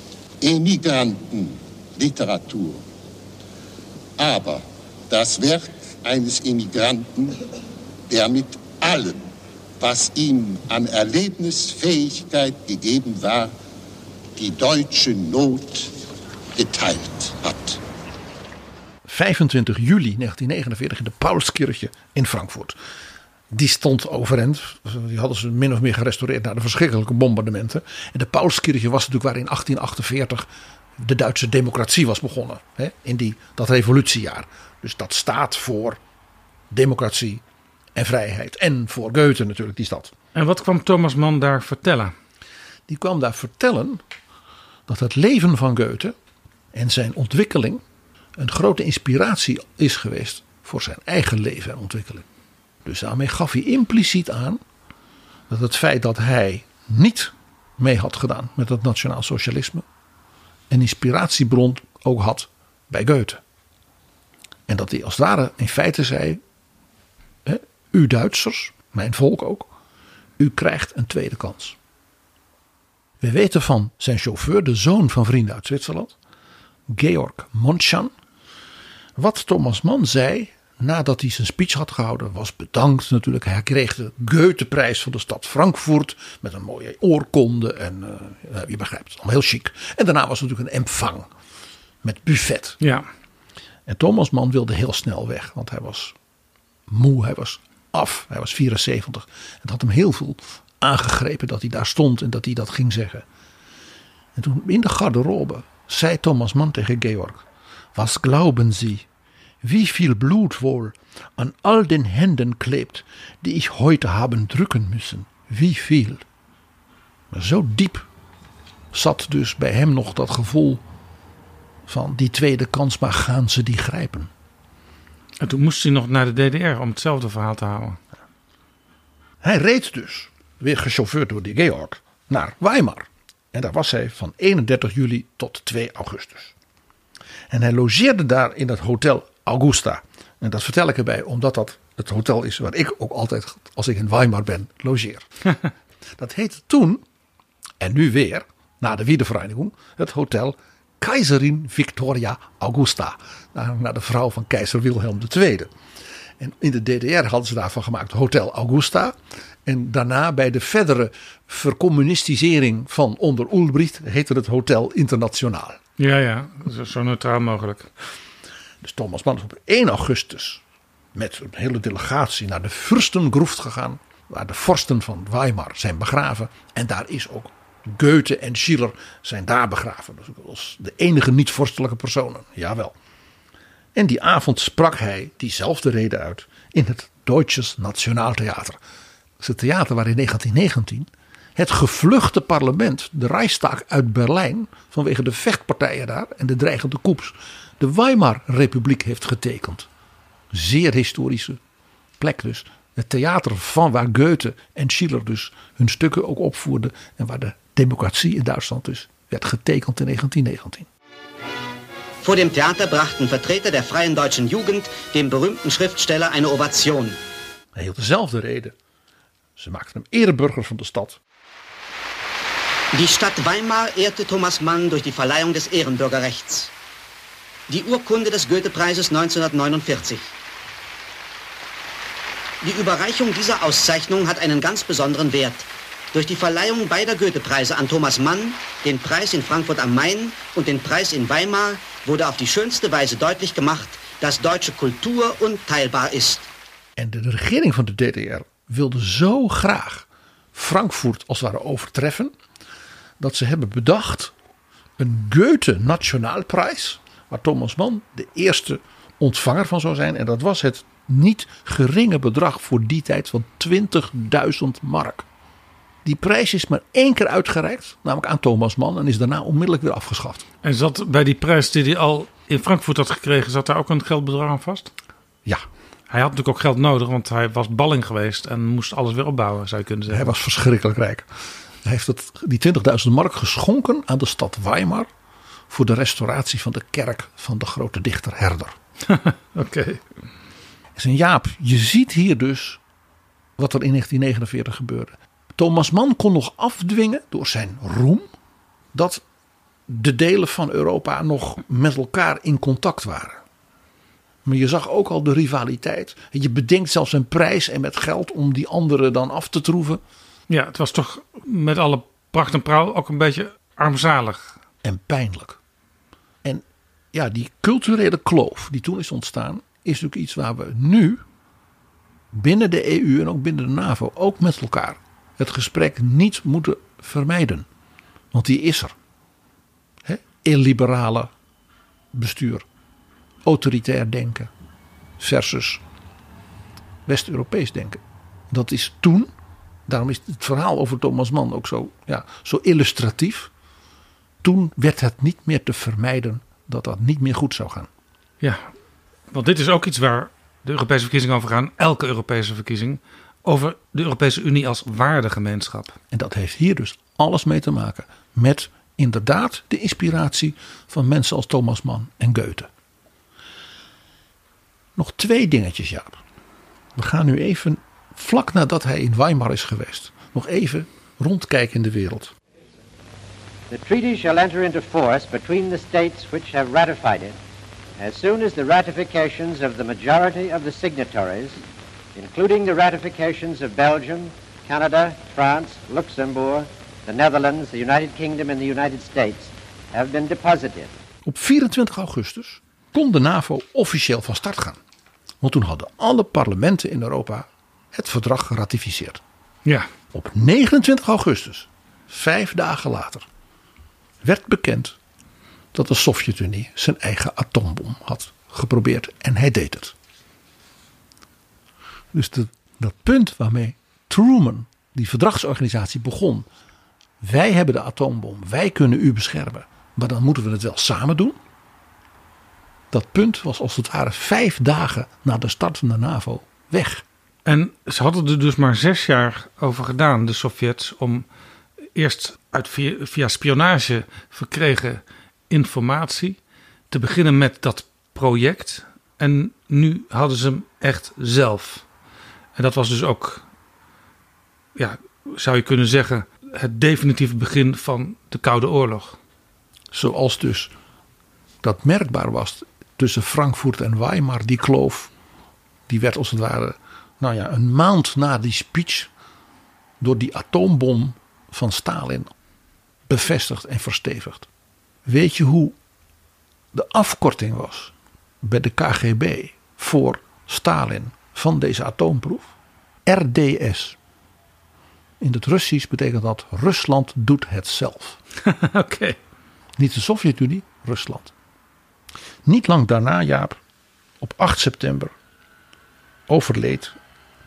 Emigrantenliteratur. Aber das Werk eines Emigranten, der mit allem, was ihm an Erlebnisfähigkeit gegeben war, die deutsche Not geteilt hat. vijfentwintig juli negentien negenenveertig in de Paulskirche in Frankfurt. Die stond overeind. Die hadden ze min of meer gerestaureerd na de verschrikkelijke bombardementen. En de Paulskirche was natuurlijk waar in achttien achtenveertig de Duitse democratie was begonnen. Hè, in die, dat revolutiejaar. Dus dat staat voor democratie en vrijheid. En voor Goethe natuurlijk, die stad. En wat kwam Thomas Mann daar vertellen? Die kwam daar vertellen dat het leven van Goethe en zijn ontwikkeling een grote inspiratie is geweest voor zijn eigen leven en ontwikkeling. Dus daarmee gaf hij impliciet aan dat het feit dat hij niet mee had gedaan met het nationaal socialisme een inspiratiebron ook had bij Goethe. En dat hij als het ware in feite zei, hè, u Duitsers, mijn volk ook, u krijgt een tweede kans. We weten van zijn chauffeur, de zoon van vrienden uit Zwitserland, Georg Montschan. Wat Thomas Mann zei nadat hij zijn speech had gehouden was bedankt natuurlijk. Hij kreeg de Goetheprijs van de stad Frankfurt met een mooie oorkonde en uh, je begrijpt het, allemaal heel chic. En daarna was er natuurlijk een empvang met buffet. Ja. En Thomas Mann wilde heel snel weg, want hij was moe, hij was af, hij was vierenzeventig. Het had hem heel veel aangegrepen dat hij daar stond en dat hij dat ging zeggen. En toen in de garderobe zei Thomas Mann tegen Georg: Was glauben Sie, wie viel Blut wohl an all den Händen klebt, die ich heute haben drücken müssen? Wie viel? Maar zo diep zat dus bij hem nog dat gevoel van die tweede kans, maar gaan ze die grijpen? En toen moest hij nog naar de D D R om hetzelfde verhaal te houden. Hij reed dus, weer gechauffeerd door die Georg, naar Weimar. En daar was hij van eenendertig juli tot twee augustus. En hij logeerde daar in het hotel Augusta. En dat vertel ik erbij, omdat dat het hotel is waar ik ook altijd, als ik in Weimar ben, logeer. Dat heette toen, en nu weer, na de Wiedervereinigung, het hotel Keizerin Victoria Augusta. Naar de vrouw van keizer Wilhelm de Tweede. En in de D D R hadden ze daarvan gemaakt Hotel Augusta. En daarna bij de verdere vercommunistisering van onder Ulbricht heette het Hotel Internationaal. Ja, ja, zo, zo neutraal mogelijk. Dus Thomas Mann is op één augustus met een hele delegatie naar de Fürstengruft gegaan, waar de vorsten van Weimar zijn begraven. En daar is ook Goethe en Schiller zijn daar begraven. Dus als de enige niet-vorstelijke personen, jawel. En die avond sprak hij diezelfde reden uit in het Deutsches Nationaltheater. Dat is het theater waar in negentien negentien het gevluchte parlement, de Reichstag uit Berlijn, vanwege de vechtpartijen daar en de dreigende coups, de Weimar-republiek heeft getekend. Zeer historische plek dus. Het theater van waar Goethe en Schiller dus hun stukken ook opvoerden en waar de democratie in Duitsland dus werd getekend in negentien negentien. Vor dem Theater brachten Vertreter der freien deutschen Jugend dem berühmten Schriftsteller eine Ovation. Hij hield dezelfde reden. Ze maakten hem ereburger van de stad. Die Stadt Weimar ehrte Thomas Mann durch die Verleihung des Ehrenbürgerrechts. Die Urkunde des Goethe-Preises neunzehnhundertneunundvierzig. Die Überreichung dieser Auszeichnung hat einen ganz besonderen Wert. Durch die Verleihung beider Goethe-Preise an Thomas Mann, den Preis in Frankfurt am Main und den Preis in Weimar, wurde auf die schönste Weise deutlich gemacht, dass deutsche Kultur unteilbar ist. En de regering van de D D R wilde zo graag Frankfurt als het ware overtreffen, dat ze hebben bedacht een Goethe-Nationaalprijs, waar Thomas Mann de eerste ontvanger van zou zijn. En dat was het niet geringe bedrag voor die tijd van twintigduizend mark. Die prijs is maar één keer uitgereikt, namelijk aan Thomas Mann, en is daarna onmiddellijk weer afgeschaft. En zat bij die prijs die hij al in Frankfurt had gekregen, zat daar ook een geldbedrag aan vast? Ja. Hij had natuurlijk ook geld nodig, want hij was balling geweest en moest alles weer opbouwen, zou je kunnen zeggen. Hij was verschrikkelijk rijk. Hij heeft het, die twintigduizend mark geschonken aan de stad Weimar voor de restauratie van de kerk van de grote dichter Herder. Oké. Okay. En Jaap, je ziet hier dus wat er in negentien negenenveertig gebeurde. Thomas Mann kon nog afdwingen door zijn roem dat de delen van Europa nog met elkaar in contact waren. Maar je zag ook al de rivaliteit. Je bedenkt zelfs een prijs en met geld om die anderen dan af te troeven. Ja, het was toch met alle pracht en praal ook een beetje armzalig. En pijnlijk. En ja, die culturele kloof die toen is ontstaan, is natuurlijk iets waar we nu binnen de E U en ook binnen de NAVO ook met elkaar het gesprek niet moeten vermijden. Want die is er. He? Illiberale bestuur. Autoritair denken. Versus West-Europees denken. Dat is toen. Daarom is het verhaal over Thomas Mann ook zo, ja, zo illustratief. Toen werd het niet meer te vermijden dat dat niet meer goed zou gaan. Ja, want dit is ook iets waar de Europese verkiezingen over gaan. Elke Europese verkiezing. Over de Europese Unie als waardegemeenschap. En dat heeft hier dus alles mee te maken met inderdaad de inspiratie van mensen als Thomas Mann en Goethe. Nog twee dingetjes, Jaap. We gaan nu even, vlak nadat hij in Weimar is geweest, nog even rondkijken in de wereld. The treaty shall enter into force between the states which have ratified it as soon as the ratifications of the majority of the signatories, including the ratifications of Belgium, Canada, France, Luxembourg, the Netherlands, the United Kingdom and the United States, have been deposited. Op vierentwintig augustus kon de NAVO officieel van start gaan. Want toen hadden alle parlementen in Europa het verdrag geratificeerd. Ja. Op negenentwintig augustus, vijf dagen later, werd bekend dat de Sovjet-Unie zijn eigen atoombom had geprobeerd. En hij deed het. Dus de, dat punt waarmee Truman, die verdragsorganisatie, begon. Wij hebben de atoombom, wij kunnen u beschermen. Maar dan moeten we het wel samen doen. Dat punt was als het ware vijf dagen na de start van de NAVO weg. En ze hadden er dus maar zes jaar over gedaan, de Sovjets, om eerst uit via, via spionage verkregen informatie te beginnen met dat project. En nu hadden ze hem echt zelf. En dat was dus ook, ja, zou je kunnen zeggen, het definitieve begin van de Koude Oorlog. Zoals dus dat merkbaar was tussen Frankfurt en Weimar, die kloof, die werd als het ware, nou ja, een maand na die speech door die atoombom van Stalin bevestigd en verstevigd. Weet je hoe de afkorting was bij de K G B voor Stalin van deze atoomproef? R D S. In het Russisch betekent dat Rusland doet het zelf. Oké. Okay. Niet de Sovjet-Unie, Rusland. Niet lang daarna, Jaap, op acht september overleed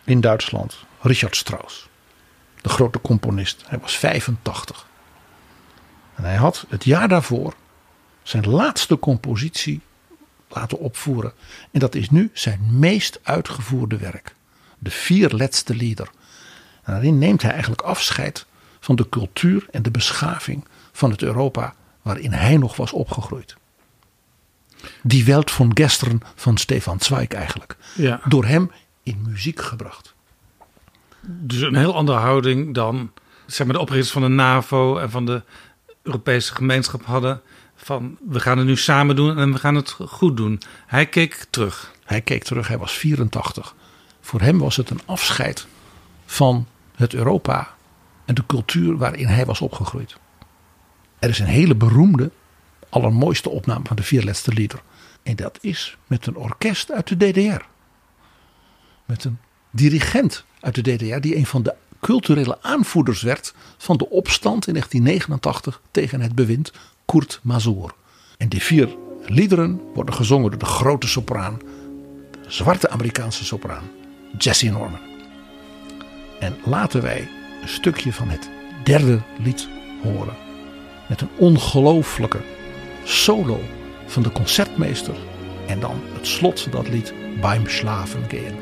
in Duitsland Richard Strauss. De grote componist. Hij was vijfentachtig. En hij had het jaar daarvoor zijn laatste compositie laten opvoeren. En dat is nu zijn meest uitgevoerde werk. De Vier Letzte Lieder. En daarin neemt hij eigenlijk afscheid van de cultuur en de beschaving van het Europa waarin hij nog was opgegroeid. Die Welt van Gestern van Stefan Zweig eigenlijk. Ja. Door hem in muziek gebracht. Dus een heel andere houding dan zeg maar, de oprichters van de NAVO en van de Europese gemeenschap hadden. Van we gaan het nu samen doen en we gaan het goed doen. Hij keek terug. Hij keek terug, hij was vierentachtig. Voor hem was het een afscheid van het Europa en de cultuur waarin hij was opgegroeid. Er is een hele beroemde, allermooiste opname van de Vier Letzte Lieder. En dat is met een orkest uit de D D R. Met een dirigent uit de D D R die een van de culturele aanvoerders werd van de opstand in negentien negenentachtig tegen het bewind Kurt Masur. En die vier liederen worden gezongen door de grote sopraan, de zwarte Amerikaanse sopraan, Jessie Norman. En laten wij een stukje van het derde lied horen. Met een ongelooflijke solo van de concertmeester. En dan het slot van dat lied, Beim Schlafen gehen.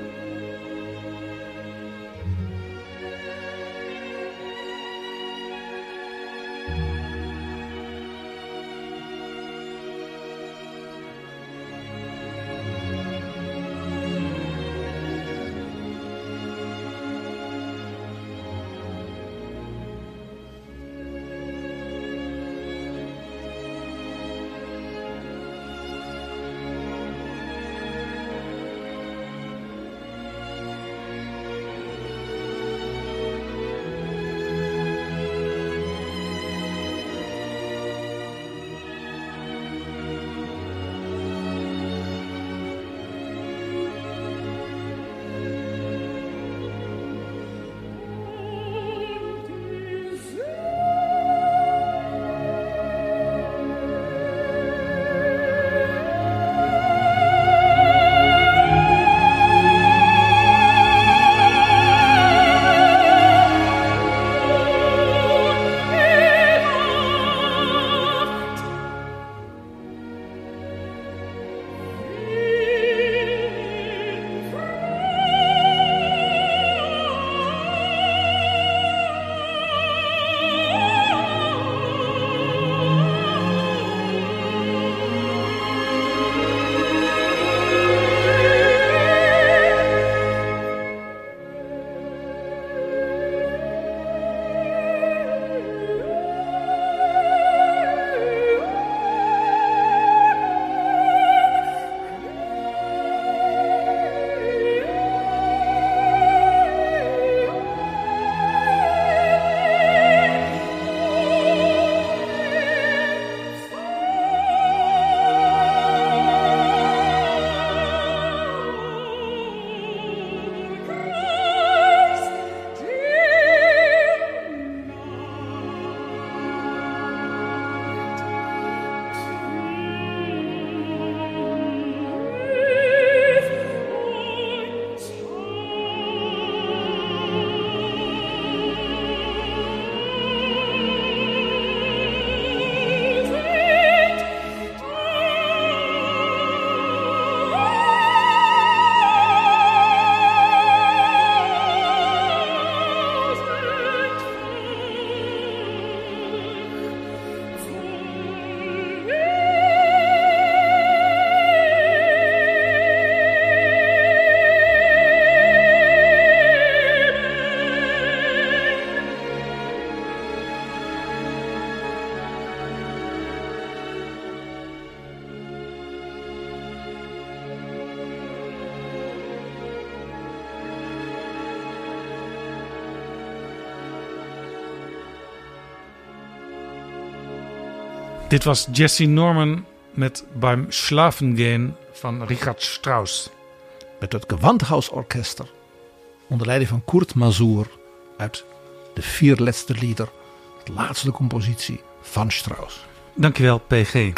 Dit was Jessie Norman met Beim Schlafen gehen van Richard Strauss. Met het Gewandhausorchester onder leiding van Kurt Masur uit de Vier Letzte Lieder, de laatste compositie van Strauss. Dankjewel, P G.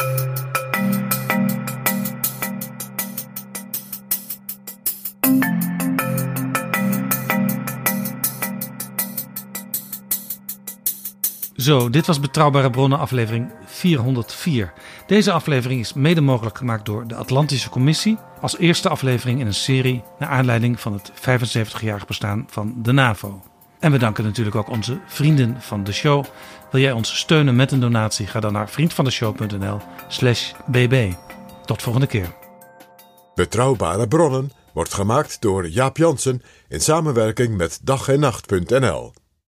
Zo, dit was Betrouwbare Bronnen aflevering vierhonderdvier. Deze aflevering is mede mogelijk gemaakt door de Atlantische Commissie als eerste aflevering in een serie naar aanleiding van het vijfenzeventigjarig bestaan van de NAVO. En we danken natuurlijk ook onze vrienden van de show. Wil jij ons steunen met een donatie? Ga dan naar vriendvandeshow.nl slash bb. Tot volgende keer. Betrouwbare Bronnen wordt gemaakt door Jaap Jansen in samenwerking met dag en nacht punt n l.